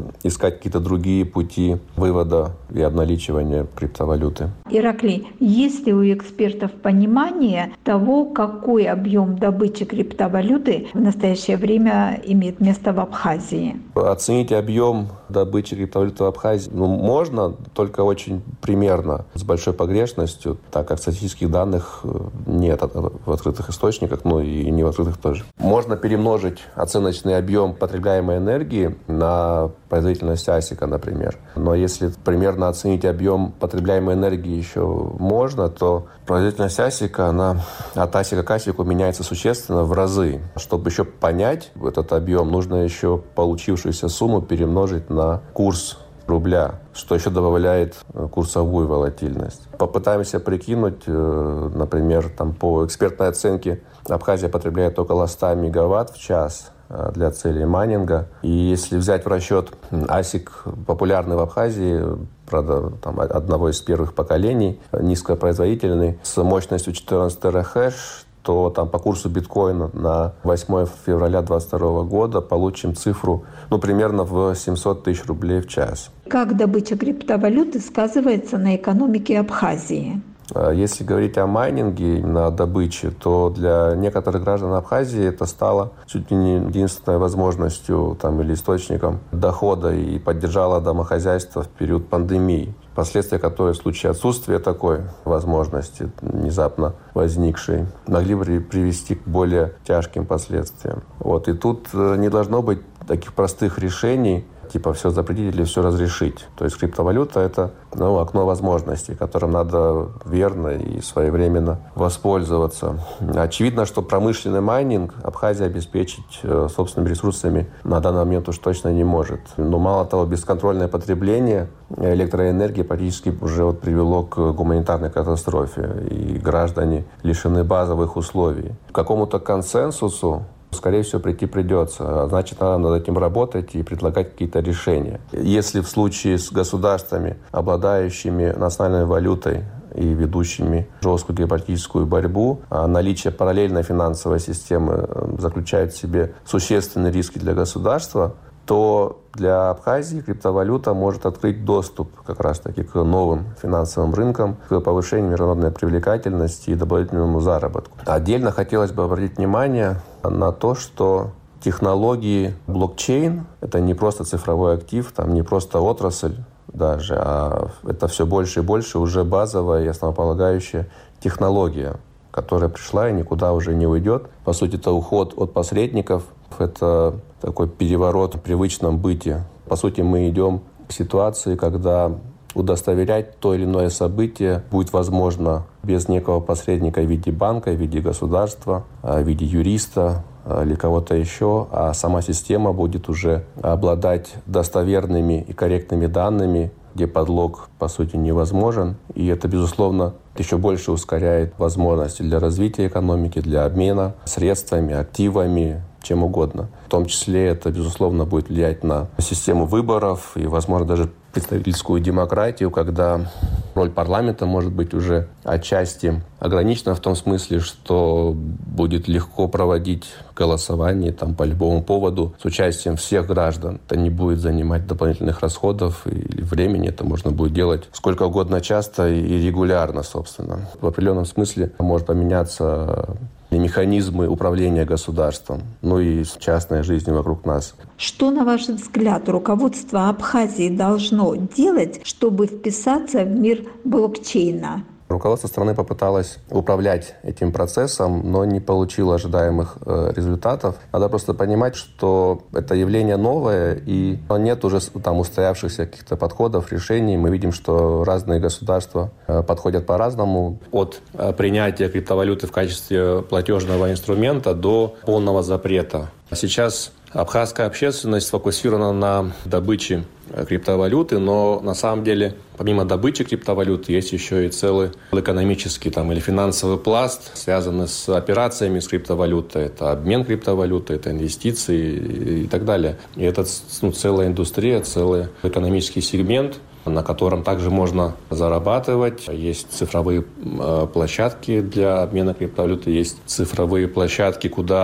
искать какие-то другие пути вывода и обналичивания криптовалюты. Ираклий, есть ли у экспертов понимание того, какой объем добычи криптовалюты в настоящее время имеет место в Абхазии? Оценить объем добычи криптовалюты в Абхазии можно, только очень примерно, с большой погрешностью, так как статистических данных нет в открытых источниках, и не в открытых тоже. Можно перемножить оценочный объем потребляемой энергии на производительность ASIC, например. Но если примерно оценить объем потребляемой энергии еще можно, то производительность ASIC, она от ASIC к ASIC меняется существенно в разы. Чтобы еще понять этот объем, нужно еще получившуюся сумму перемножить на курс рубля, что еще добавляет курсовую волатильность. Попытаемся прикинуть, например, по экспертной оценке Абхазия потребляет около 100 мегаватт в час для целей майнинга. И если взять в расчет ASIC, популярный в Абхазии, правда, одного из первых поколений, низкопроизводительный, с мощностью 14 терахэш, то по курсу биткоина на 8 февраля 2022 года получим цифру примерно в 700 тысяч рублей в час. Как добыча криптовалюты сказывается на экономике Абхазии? Если говорить о майнинге, именно о добыче, то для некоторых граждан Абхазии это стало чуть ли не единственной возможностью или источником дохода и поддержало домохозяйство в период пандемии, последствия которой в случае отсутствия такой возможности, внезапно возникшей, могли бы привести к более тяжким последствиям. И тут не должно быть таких простых решений, все запретить или все разрешить. То есть криптовалюта — это окно возможностей, которым надо верно и своевременно воспользоваться. Очевидно, что промышленный майнинг Абхазия обеспечить собственными ресурсами на данный момент уж точно не может. Но мало того, бесконтрольное потребление электроэнергии практически уже привело к гуманитарной катастрофе, и граждане лишены базовых условий. К какому-то консенсусу скорее всего, прийти придется. Значит, надо над этим работать и предлагать какие-то решения. Если в случае с государствами, обладающими национальной валютой и ведущими жесткую геополитическую борьбу, наличие параллельной финансовой системы заключает в себе существенные риски для государства, то для Абхазии криптовалюта может открыть доступ как раз-таки к новым финансовым рынкам, к повышению международной привлекательности и дополнительному заработку. Отдельно хотелось бы обратить внимание на то, что технологии блокчейн — это не просто цифровой актив, не просто отрасль даже, а это все больше и больше уже базовая и основополагающая технология, которая пришла и никуда уже не уйдет. По сути, это уход от посредников, это такой переворот в привычном быте. По сути, мы идем к ситуации, когда удостоверять то или иное событие будет возможно без некого посредника в виде банка, в виде государства, в виде юриста или кого-то еще, а сама система будет уже обладать достоверными и корректными данными, где подлог, по сути, невозможен. И это, безусловно, еще больше ускоряет возможности для развития экономики, для обмена средствами, активами, чем угодно. В том числе это, безусловно, будет влиять на систему выборов и, возможно, даже представительскую демократию, когда роль парламента может быть уже отчасти ограничена в том смысле, что будет легко проводить голосование по любому поводу с участием всех граждан. Это не будет занимать дополнительных расходов или времени. Это можно будет делать сколько угодно часто и регулярно, собственно. В определенном смысле может поменяться и механизмы управления государством, и частной жизнью вокруг нас. Что, на ваш взгляд, руководство Абхазии должно делать, чтобы вписаться в мир блокчейна? Руководство страны попыталось управлять этим процессом, но не получило ожидаемых результатов. Надо просто понимать, что это явление новое, и нет уже устоявшихся каких-то подходов, решений. Мы видим, что разные государства подходят по-разному. От принятия криптовалюты в качестве платежного инструмента до полного запрета. Сейчас абхазская общественность сфокусирована на добыче криптовалюты, но на самом деле помимо добычи криптовалюты есть еще и целый экономический или финансовый пласт, связанный с операциями с криптовалютой. Это обмен криптовалютой, это инвестиции и так далее. И это целая индустрия, целый экономический сегмент, на котором также можно зарабатывать. Есть цифровые площадки для обмена криптовалюты, есть цифровые площадки, куда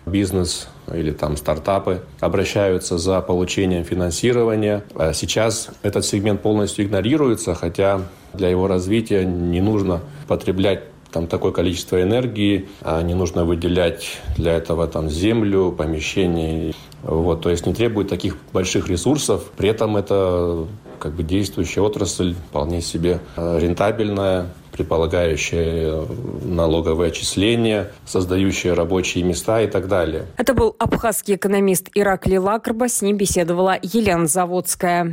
бизнес или там стартапы обращаются за получением финансирования. Сейчас этот сегмент полностью игнорируется, хотя для его развития не нужно потреблять там такое количество энергии, не нужно выделять для этого там землю, помещения. Вот, то есть не требует таких больших ресурсов. При этом это как бы действующая отрасль, вполне себе рентабельная, предполагающая налоговые отчисления, создающая рабочие места и так далее. Это был абхазский экономист Ираклий Лакрба. С ним беседовала Елена Заводская.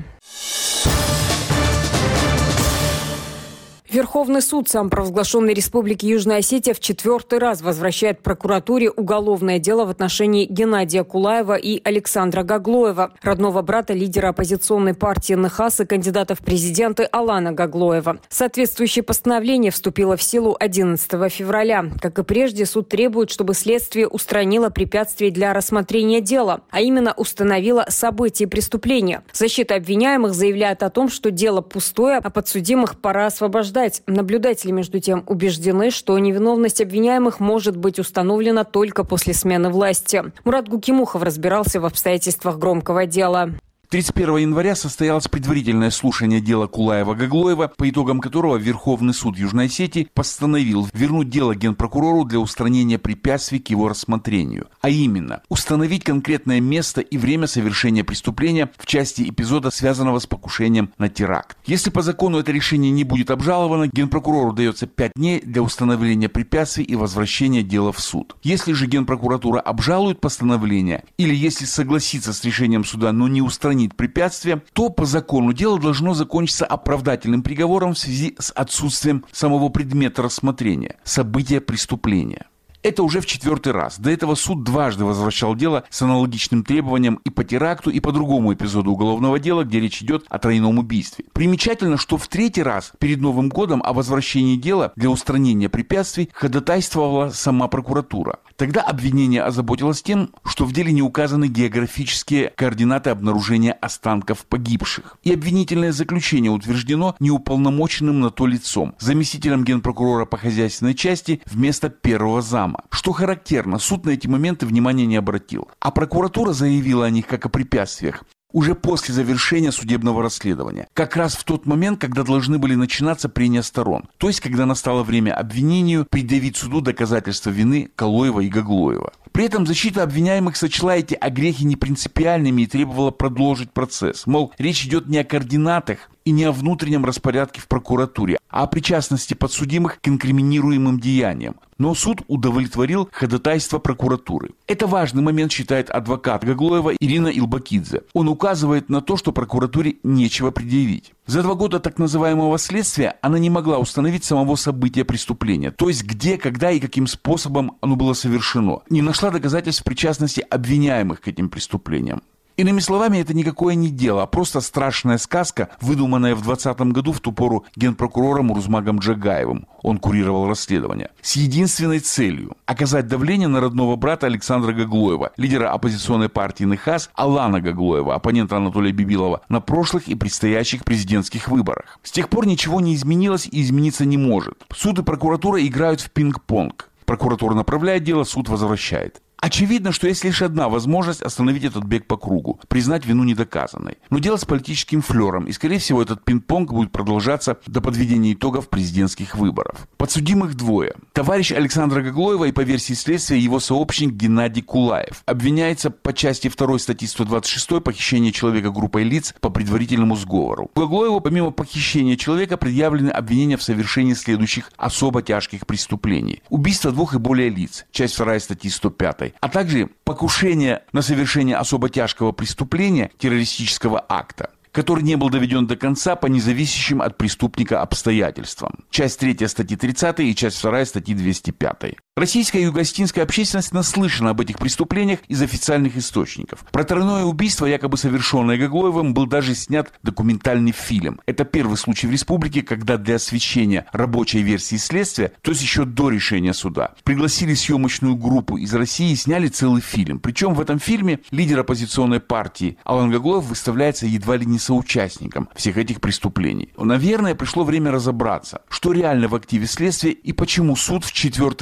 Верховный суд самопровозглашенной Республики Южная Осетия в 4-й раз возвращает прокуратуре уголовное дело в отношении Геннадия Кулаева и Александра Гаглоева, родного брата лидера оппозиционной партии НХАС и кандидата в президенты Алана Гаглоева. Соответствующее постановление вступило в силу 11 февраля. Как и прежде, суд требует, чтобы следствие устранило препятствия для рассмотрения дела, а именно установило события преступления. Защита обвиняемых заявляет о том, что дело пустое, а подсудимых пора освобождать. Наблюдатели, между тем, убеждены, что невиновность обвиняемых может быть установлена только после смены власти. Мурат Гукимухов разбирался в обстоятельствах громкого дела. 31 января состоялось предварительное слушание дела Кулаева-Гаглоева, по итогам которого Верховный суд Южной Осетии постановил вернуть дело генпрокурору для устранения препятствий к его рассмотрению. А именно, установить конкретное место и время совершения преступления в части эпизода, связанного с покушением на теракт. Если по закону это решение не будет обжаловано, генпрокурору дается 5 дней для установления препятствий и возвращения дела в суд. Если же генпрокуратура обжалует постановление или если согласится с решением суда, но не устранит препятствия, то по закону дело должно закончиться оправдательным приговором в связи с отсутствием самого предмета рассмотрения – события преступления. Это уже в 4-й раз. До этого суд дважды возвращал дело с аналогичным требованием и по теракту, и по другому эпизоду уголовного дела, где речь идет о тройном убийстве. Примечательно, что в 3-й раз перед Новым годом о возвращении дела для устранения препятствий ходатайствовала сама прокуратура. Тогда обвинение озаботилось тем, что в деле не указаны географические координаты обнаружения останков погибших. И обвинительное заключение утверждено неуполномоченным на то лицом, заместителем генпрокурора по хозяйственной части вместо первого зама. Что характерно, суд на эти моменты внимания не обратил. А прокуратура заявила о них как о препятствиях уже после завершения судебного расследования. Как раз в тот момент, когда должны были начинаться прения сторон. То есть, когда настало время обвинению предъявить суду доказательства вины Кулаева и Гаглоева. При этом защита обвиняемых сочла эти огрехи непринципиальными и требовала продолжить процесс. Мол, речь идет не о координатах и не о внутреннем распорядке в прокуратуре, а о причастности подсудимых к инкриминируемым деяниям. Но суд удовлетворил ходатайство прокуратуры. Это важный момент, считает адвокат Гаглоева Ирина Илбакидзе. Он указывает на то, что прокуратуре нечего предъявить. За 2 года так называемого следствия она не могла установить самого события преступления, то есть где, когда и каким способом оно было совершено. Не нашла доказательств причастности обвиняемых к этим преступлениям. Иными словами, это никакое не дело, а просто страшная сказка, выдуманная в 2020 году в ту пору генпрокурором Урузмагом Джагаевым. Он курировал расследование. С единственной целью – оказать давление на родного брата Александра Гаглоева, лидера оппозиционной партии НХАС Алана Гаглоева, оппонента Анатолия Бибилова, на прошлых и предстоящих президентских выборах. С тех пор ничего не изменилось и измениться не может. Суд и прокуратура играют в пинг-понг. Прокуратура направляет дело, суд возвращает. Очевидно, что есть лишь одна возможность остановить этот бег по кругу, признать вину недоказанной. Но дело с политическим флером, и, скорее всего, этот пинг-понг будет продолжаться до подведения итогов президентских выборов. Подсудимых 2. Товарищ Александра Гаглоева и, по версии следствия, его сообщник Геннадий Кулаев обвиняется по части 2 статьи 126 похищение человека группой лиц по предварительному сговору. Гаглоеву, помимо похищения человека, предъявлены обвинения в совершении следующих особо тяжких преступлений. Убийство 2 и более лиц, часть 2 статьи 105. А также покушение на совершение особо тяжкого преступления, террористического акта, который не был доведен до конца по независящим от преступника обстоятельствам. Часть 3 статьи 30 и часть 2 статьи 205. Российская и юго-осетинская общественность наслышана об этих преступлениях из официальных источников. Про тройное убийство, якобы совершенное Гаглоевым, был даже снят документальный фильм. Это первый случай в республике, когда для освещения рабочей версии следствия, то есть еще до решения суда, пригласили съемочную группу из России и сняли целый фильм. Причем в этом фильме лидер оппозиционной партии Алан Гаглоев выставляется едва ли не соучастником всех этих преступлений. Наверное, пришло время разобраться, что реально в активе следствия и почему суд в 4-й раз возвращается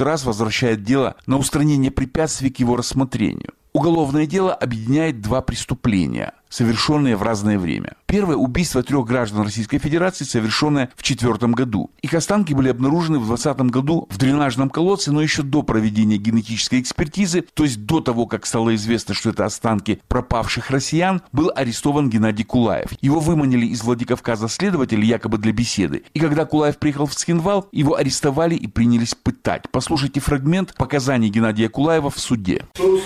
возвращает дело на устранение препятствий к его рассмотрению. Уголовное дело объединяет два преступления, совершенные в разное время. Первое – убийство 3 граждан Российской Федерации, совершенное в 2004 году. Их останки были обнаружены в 2020 году в дренажном колодце, но еще до проведения генетической экспертизы, то есть до того, как стало известно, что это останки пропавших россиян, был арестован Геннадий Кулаев. Его выманили из Владикавказа следователи якобы для беседы. И когда Кулаев приехал в Цхинвал, его арестовали и принялись пытать. Послушайте фрагмент показаний Геннадия Кулаева в суде.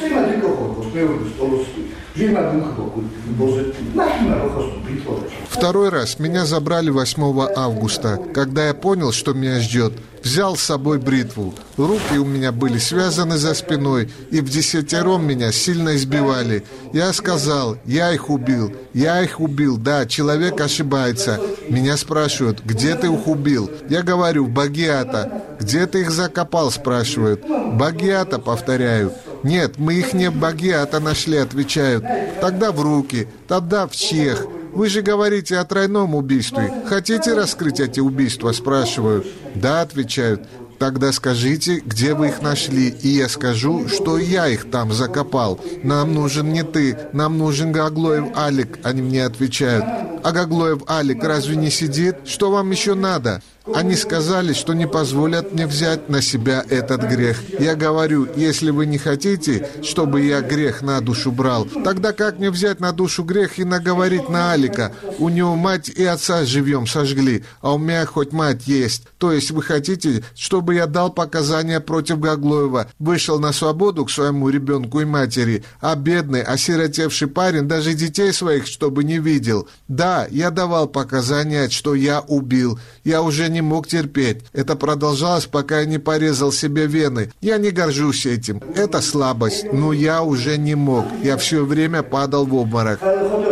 Второй раз меня забрали 8 августа, когда я понял, что меня ждет. Взял с собой бритву. Руки у меня были связаны за спиной, и вдесятером меня сильно избивали. Я сказал, я их убил, да, человек ошибается. Меня спрашивают, где ты их убил? Я говорю, в Багиата. Где ты их закопал, спрашивают. Багиата, повторяю. Нет, мы их не в Багиата нашли, отвечают. Тогда в руки, тогда в чех. Вы же говорите о тройном убийстве. Хотите раскрыть эти убийства, спрашивают. Да, отвечают. Тогда скажите, где вы их нашли, и я скажу, что я их там закопал. Нам нужен не ты, нам нужен Гаглоев Алик, они мне отвечают. А Гаглоев Алик разве не сидит? Что вам еще надо? Они сказали, что не позволят мне взять на себя этот грех. Я говорю, если вы не хотите, чтобы я грех на душу брал, тогда как мне взять на душу грех и наговорить на Алика? У него мать и отца живьем сожгли, а у меня хоть мать есть. То есть вы хотите, чтобы я дал показания против Гаглоева, вышел на свободу к своему ребенку и матери, а бедный, осиротевший парень даже детей своих чтобы не видел? Да, я давал показания, что я убил. Я уже не мог терпеть. Это продолжалось, пока я не порезал себе вены. Я не горжусь этим. Это слабость. Но я уже не мог. Я все время падал в обморок.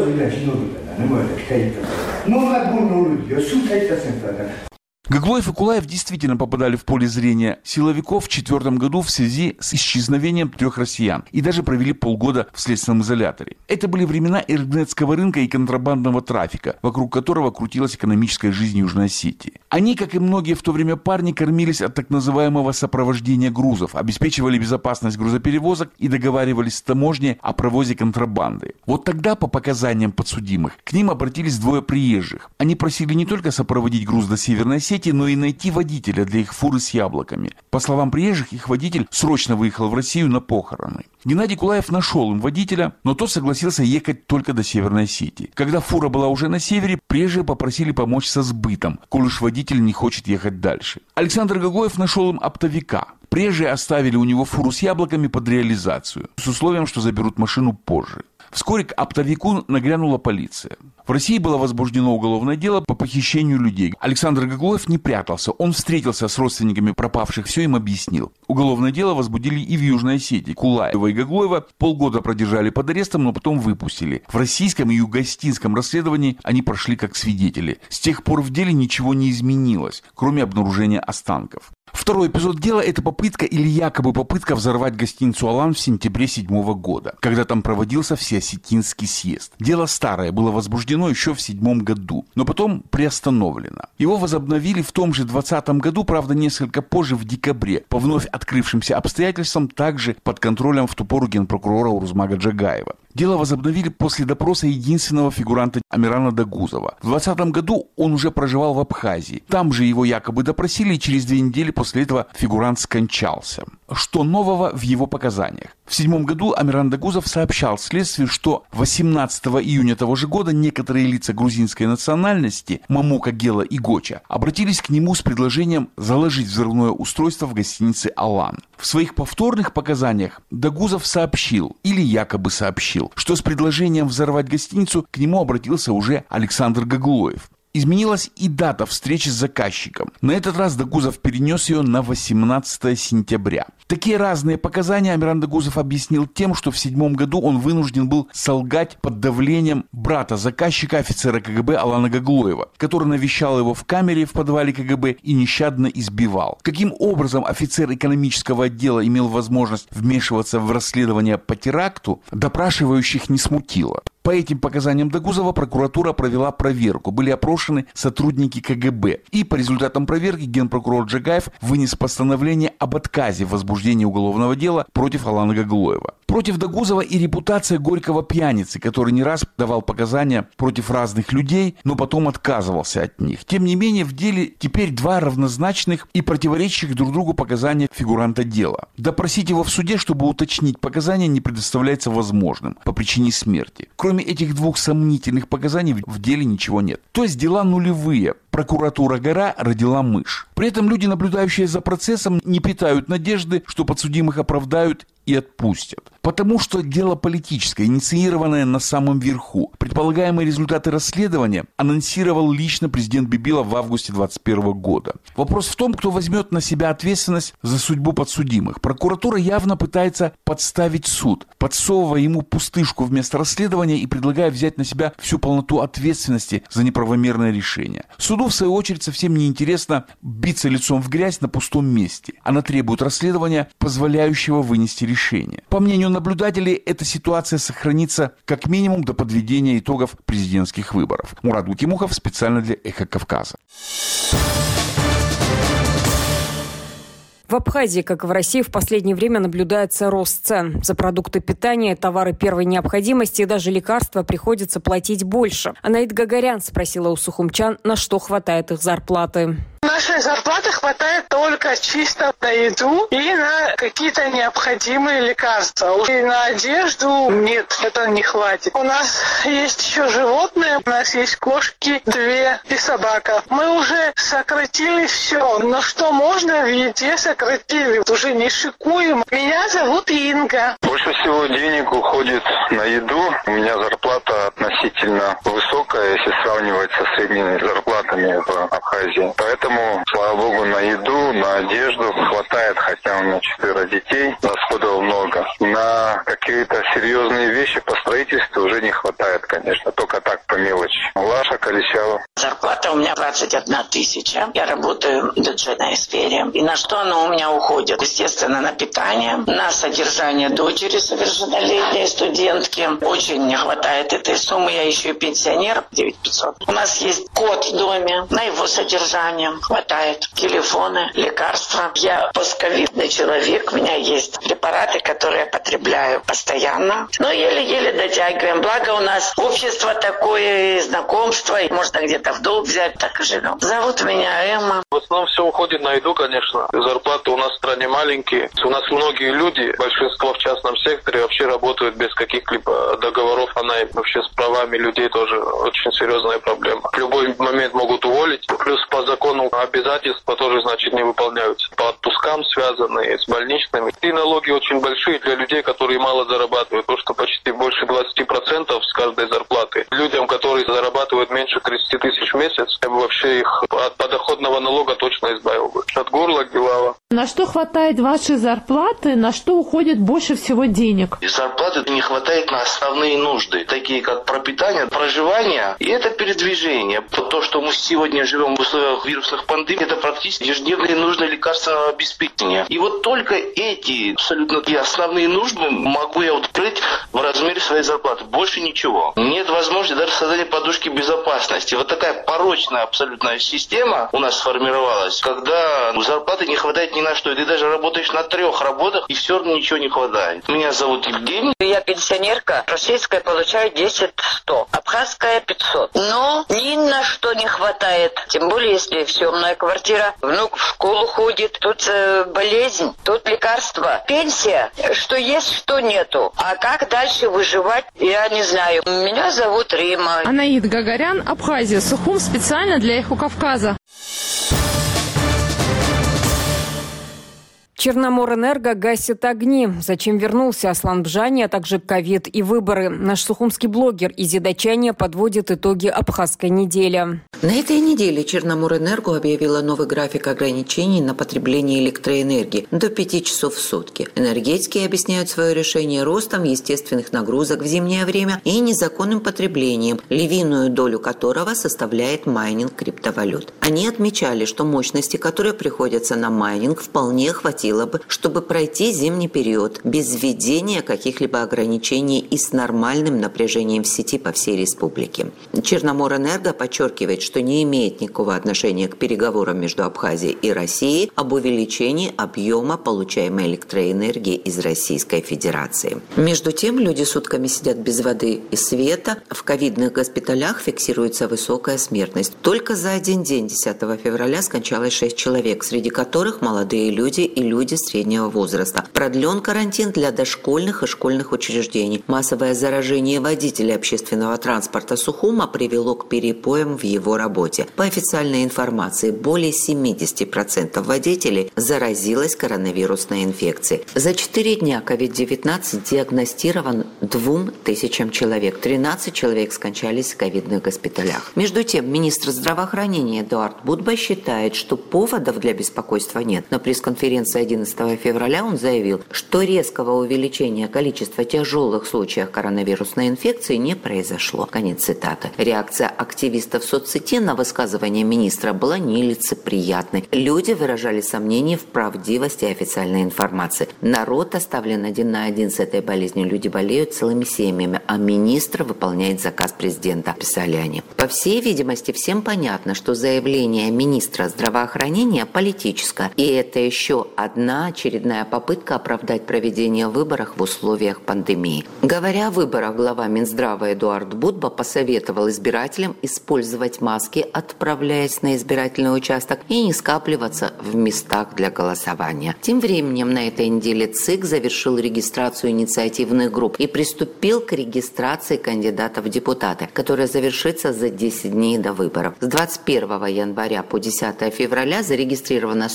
Гаглоев и Кулаев действительно попадали в поле зрения силовиков в 2004 году в связи с исчезновением 3 россиян и даже провели полгода в следственном изоляторе. Это были времена эрднетского рынка и контрабандного трафика, вокруг которого крутилась экономическая жизнь Южной Осетии. Они, как и многие в то время парни, кормились от так называемого сопровождения грузов, обеспечивали безопасность грузоперевозок и договаривались с таможней о провозе контрабанды. Вот тогда, по показаниям подсудимых, к ним обратились 2 приезжих. Они просили не только сопроводить груз до Северной Осетии, но и найти водителя для их фуры с яблоками. По словам приезжих, их водитель срочно выехал в Россию на похороны. Геннадий Кулаев нашел им водителя, но тот согласился ехать только до Северной Осетии. Когда фура была уже на севере, приезжие попросили помочь со сбытом, коль уж водитель не хочет ехать дальше. Александр Гаглоев нашел им оптовика. Приезжие оставили у него фуру с яблоками под реализацию, с условием, что заберут машину позже. Вскоре к оптовику нагрянула полиция. В России было возбуждено уголовное дело по похищению людей. Александр Гаглоев не прятался. Он встретился с родственниками пропавших, все им объяснил. Уголовное дело возбудили и в Южной Осетии. Кулаева и Гаглоева полгода продержали под арестом, но потом выпустили. В российском и югоостинском расследовании они прошли как свидетели. С тех пор в деле ничего не изменилось, кроме обнаружения останков. Второй эпизод дела – это попытка или якобы попытка взорвать гостиницу «Алан» в сентябре 2007 года, когда там проводился Всеосетинский съезд. Дело старое, было возбуждено еще в 2007 году, но потом приостановлено. Его возобновили в том же 2020 году, правда, несколько позже, в декабре, по вновь открывшимся обстоятельствам, также под контролем в ту пору генпрокурора Урузмага Джагаева. Дело возобновили после допроса единственного фигуранта Амирана Дагузова. В 2020 году он уже проживал в Абхазии. Там же его якобы допросили, и через 2 недели после этого фигурант скончался. Что нового в его показаниях? В 2007 году Амиран Дагузов сообщал следствию, что 18 июня того же года некоторые лица грузинской национальности, Мамука, Гела и Гоча, обратились к нему с предложением заложить взрывное устройство в гостинице «Алан». В своих повторных показаниях Дагузов сообщил, или якобы сообщил, что с предложением взорвать гостиницу к нему обратился уже Александр Гаглоев. Изменилась и дата встречи с заказчиком. На этот раз Дагузов перенес ее на 18 сентября. Такие разные показания Амиран Дагузов объяснил тем, что в 2007 году он вынужден был солгать под давлением брата заказчика, офицера КГБ Алана Гаглоева, который навещал его в камере в подвале КГБ и нещадно избивал. Каким образом офицер экономического отдела имел возможность вмешиваться в расследование по теракту, допрашивающих не смутило. По этим показаниям Дагузова прокуратура провела проверку. Были опрошены сотрудники КГБ. И по результатам проверки генпрокурор Джагаев вынес постановление об отказе в возбуждении уголовного дела против Алана Гаглоева. Против Дагузова и репутация горького пьяницы, который не раз давал показания против разных людей, но потом отказывался от них. Тем не менее, в деле теперь два равнозначных и противоречащих друг другу показания фигуранта дела. Допросить его в суде, чтобы уточнить показания, не представляется возможным по причине смерти. Кроме этих двух сомнительных показаний в деле ничего нет. То есть дела нулевые. Прокуратура «Гора» родила мышь. При этом люди, наблюдающие за процессом, не питают надежды, что подсудимых оправдают и отпустят. Потому что дело политическое, инициированное на самом верху. Предполагаемые результаты расследования анонсировал лично президент Бибилов в августе 2021 года. Вопрос в том, кто возьмет на себя ответственность за судьбу подсудимых. Прокуратура явно пытается подставить суд, подсовывая ему пустышку вместо расследования и предлагая взять на себя всю полноту ответственности за неправомерное решение. Суду, в свою очередь, совсем не интересно биться лицом в грязь на пустом месте. Она требует расследования, позволяющего вынести решение. По мнению наблюдателей, эта ситуация сохранится как минимум до подведения итогов президентских выборов. Мурат Гутимухов специально для «Эхо Кавказа». В Абхазии, как и в России, в последнее время наблюдается рост цен. За продукты питания, товары первой необходимости и даже лекарства приходится платить больше. Анаит Гагарян спросила у сухумчан, на что хватает их зарплаты. Нашей зарплаты хватает только чисто на еду и на какие-то необходимые лекарства. И на одежду нет, это не хватит. У нас есть еще животные, у нас есть кошки 2 и собака. Мы уже сократили все, но что можно в еде сократили, уже не шикуем. Меня зовут Инга. Больше всего денег уходит на еду. У меня зарплата относительно высокая, если сравнивать со средними зарплатами в Абхазии. Поэтому, слава богу, на еду, на одежду хватает, хотя у меня 4 детей, расходов много. На какие-то серьезные вещи по строительству уже не хватает, конечно, только так, по мелочи. Лаша Колесява. Зарплата у меня 21 тысяча. Я работаю в бюджетной сфере. И на что она у меня уходит? Естественно, на питание, на содержание дочери совершеннолетней студентки. Очень не хватает этой суммы. Я еще и пенсионер, 9500. У нас есть кот в доме, на его содержание хватает. Телефоны, лекарства. Я постковидный человек. У меня есть препараты, которые я потребляю постоянно. Но еле-еле дотягиваем. Благо у нас общество такое, знакомство. И можно где-то в долг взять. Так и живем. Зовут меня Эмма. В основном все уходит на еду, конечно. Зарплаты у нас в стране маленькие. У нас многие люди, большинство в частном секторе, вообще работают без каких-либо договоров о найме. Вообще с правами людей тоже очень серьезная проблема. В любой момент могут уволить. Плюс по закону обязательства тоже, значит, не выполняются. По отпускам связанные с больничными. И налоги очень большие для людей, которые мало зарабатывают. Потому что почти больше 20% с каждой зарплаты. Людям, которые зарабатывают меньше 30 тысяч в месяц, я бы вообще их от подоходного налога точно избавил бы. От горла Гилава. На что хватает вашей зарплаты, на что уходит больше всего денег? И зарплаты не хватает на основные нужды, такие как пропитание, проживание и это передвижение. То, что мы сегодня живем в условиях вирусных пандемий, это практически ежедневные нужды лекарственного обеспечения. И вот только эти абсолютно основные нужды могу я открыть в размере своей зарплаты. Больше ничего. Нет возможности даже создания подушки безопасности. Вот такая порочная абсолютная система у нас сформировалась, когда зарплаты не хватает ни на что. И ты даже работаешь на 3 работах, и все равно ничего не хватает. Меня зовут Евгений. Я пенсионерка. Российская получаю 10-100. Абхазская 500. Но ни на что не хватает. Тем более, если съемная квартира. Внук в школу ходит. Тут болезнь, тут лекарства. Пенсия. Что есть, что нету. А как дальше выживать, я не знаю. Меня зовут Рима. Анаит Гагарян, Абхазия. Сухум специально для «Эхо Кавказа». Черноморэнерго гасит огни. Зачем вернулся Аслан Бжани, а также ковид и выборы? Наш сухумский блогер Изи Дачания подводит итоги Абхазской недели. На этой неделе Черноморэнерго объявила новый график ограничений на потребление электроэнергии до 5 часов в сутки. Энергетики объясняют свое решение ростом естественных нагрузок в зимнее время и незаконным потреблением, львиную долю которого составляет майнинг криптовалют. Они отмечали, что мощности, которые приходятся на майнинг, вполне хватило хватило бы, чтобы пройти зимний период без введения каких-либо ограничений и с нормальным напряжением в сети по всей республике. Черноморэнерго подчеркивает, что не имеет никакого отношения к переговорам между Абхазией и Россией об увеличении объема получаемой электроэнергии из Российской Федерации. Между тем, люди сутками сидят без воды и света. В ковидных госпиталях фиксируется высокая смертность. Только за один день, 10 февраля, скончалось 6 человек, среди которых молодые люди и люди среднего возраста. Продлен карантин для дошкольных и школьных учреждений. Массовое заражение водителей общественного транспорта Сухума привело к перепоям в его работе. По официальной информации, более 70% водителей заразилось коронавирусной инфекцией. За 4 дня COVID-19 диагностирован 2000 человек. 13 человек скончались в ковидных госпиталях. Между тем, министр здравоохранения Эдуард Будба считает, что поводов для беспокойства нет. На пресс-конференции 11 февраля он заявил, что резкого увеличения количества тяжелых случаев коронавирусной инфекции не произошло. Конец цитаты. Реакция активистов в соцсети на высказывание министра была нелицеприятной. Люди выражали сомнения в правдивости официальной информации. Народ оставлен один на один с этой болезнью. Люди болеют целыми семьями, а министр выполняет заказ президента, писали они. По всей видимости, всем понятно, что заявление министра здравоохранения политическое. И это еще одна очередная попытка оправдать проведение выборов в условиях пандемии. Говоря о выборах, глава Минздрава Эдуард Будба посоветовал избирателям использовать маски, отправляясь на избирательный участок, и не скапливаться в местах для голосования. Тем временем на этой неделе ЦИК завершил регистрацию инициативных групп и приступил к регистрации кандидатов в депутаты, которая завершится за 10 дней до выборов. С 21 января по 10 февраля зарегистрировано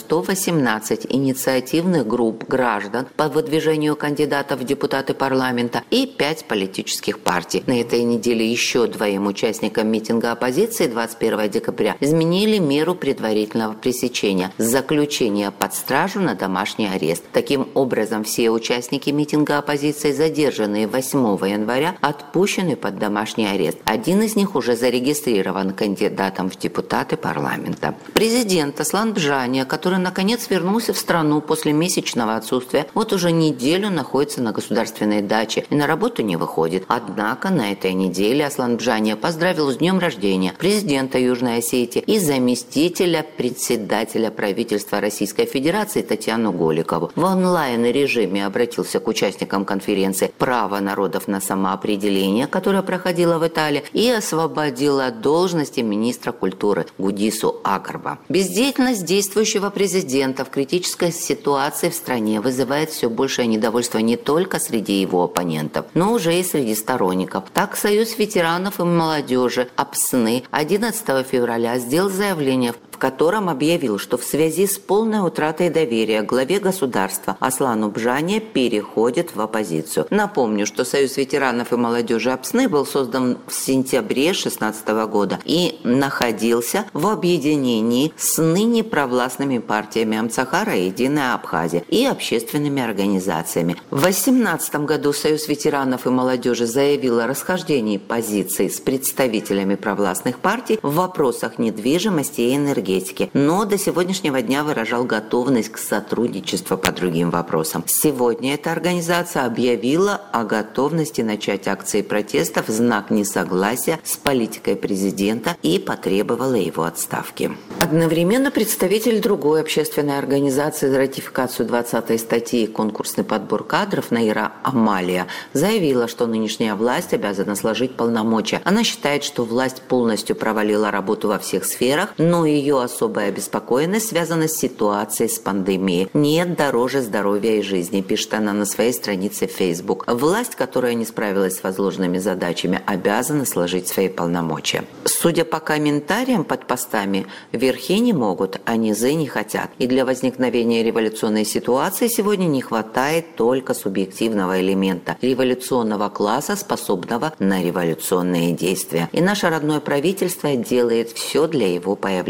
118 инициативных групп граждан по выдвижению кандидатов в депутаты парламента и 5 политических партий. На этой неделе еще 2 участникам митинга оппозиции 21 декабря изменили меру предварительного пресечения – заключение под стражу на домашний арест. Таким образом, все участники митинга оппозиции, задержанные 8 января, отпущены под домашний арест. Один из них уже зарегистрирован кандидатом в депутаты парламента. Президент Аслан Бжания, который наконец вернулся в страну после месячного отсутствия, вот уже неделю находится на государственной даче и на работу не выходит. Однако на этой неделе Аслан Бжания поздравил с днем рождения президента Южной Осетии и заместителя председателя правительства Российской Федерации Татьяну Голикову. В онлайн-режиме обратился к участникам конференции «Право народов на самоопределение», которая проходила в Италии, и освободил от должности министра культуры Гудису Акарба. Бездеятельность действующего президента в критической ситуации в стране вызывает все большее недовольство не только среди его оппонентов, но уже и среди сторонников. Так, Союз ветеранов и молодежи АПСНы 11 февраля сделал заявление, в котором объявил, что в связи с полной утратой доверия главе государства Аслану Бжания переходит в оппозицию. Напомню, что Союз ветеранов и молодежи АПСНы был создан в сентябре 2016 года и находился в объединении с ныне провластными партиями Амцахара и Единая Абхазия и общественными организациями. В 2018 году Союз ветеранов и молодежи заявил о расхождении позиций с представителями провластных партий в вопросах недвижимости и энергетики, но до сегодняшнего дня выражал готовность к сотрудничеству по другим вопросам. Сегодня эта организация объявила о готовности начать акции протеста в знак несогласия с политикой президента и потребовала его отставки. Одновременно представитель другой общественной организации за ратификацию 20-й статьи «Конкурсный подбор кадров» Наира Амалия заявила, что нынешняя власть обязана сложить полномочия. Она считает, что власть полностью провалила работу во всех сферах, но ее особая обеспокоенность связана с ситуацией с пандемией. «Нет дороже здоровья и жизни», пишет она на своей странице в Facebook. Власть, которая не справилась с возложенными задачами, обязана сложить свои полномочия. Судя по комментариям под постами, верхи не могут, а низы не хотят. И для возникновения революционной ситуации сегодня не хватает только субъективного элемента – революционного класса, способного на революционные действия. И наше родное правительство делает все для его появления.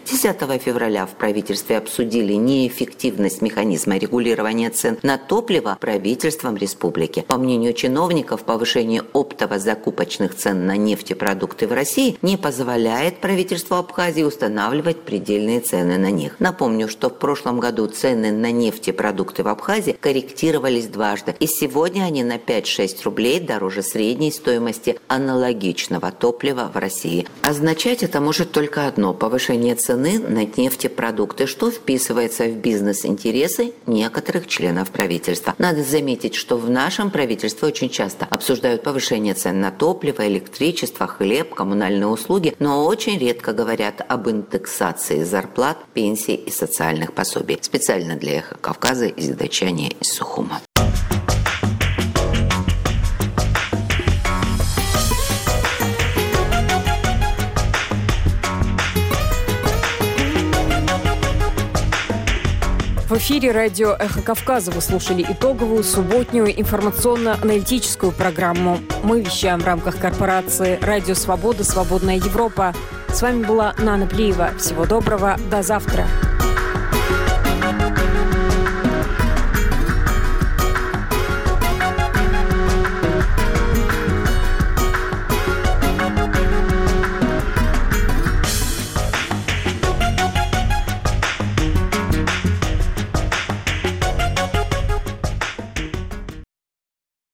10 февраля в правительстве обсудили неэффективность механизма регулирования цен на топливо правительством республики. По мнению чиновников, повышение оптово-закупочных цен на нефтепродукты в России не позволяет правительству Абхазии устанавливать предельные цены на них. Напомню, что в прошлом году цены на нефтепродукты в Абхазии корректировались дважды, и сегодня они на 5-6 рублей дороже средней стоимости аналогичного топлива в России. Означать это может только одно – повышение цены на нефтепродукты, что вписывается в бизнес-интересы некоторых членов правительства. Надо заметить, что в нашем правительстве очень часто обсуждают повышение цен на топливо, электричество, хлеб, коммунальные услуги, но очень редко говорят об индексации зарплат, пенсий и социальных пособий. Специально для «Эхо Кавказа» из Дачани из Сухума. В эфире радио «Эхо Кавказа» вы слушали итоговую субботнюю информационно-аналитическую программу. Мы вещаем в рамках корпорации «Радио Свобода. Свободная Европа». С вами была Нана Плиева. Всего доброго. До завтра.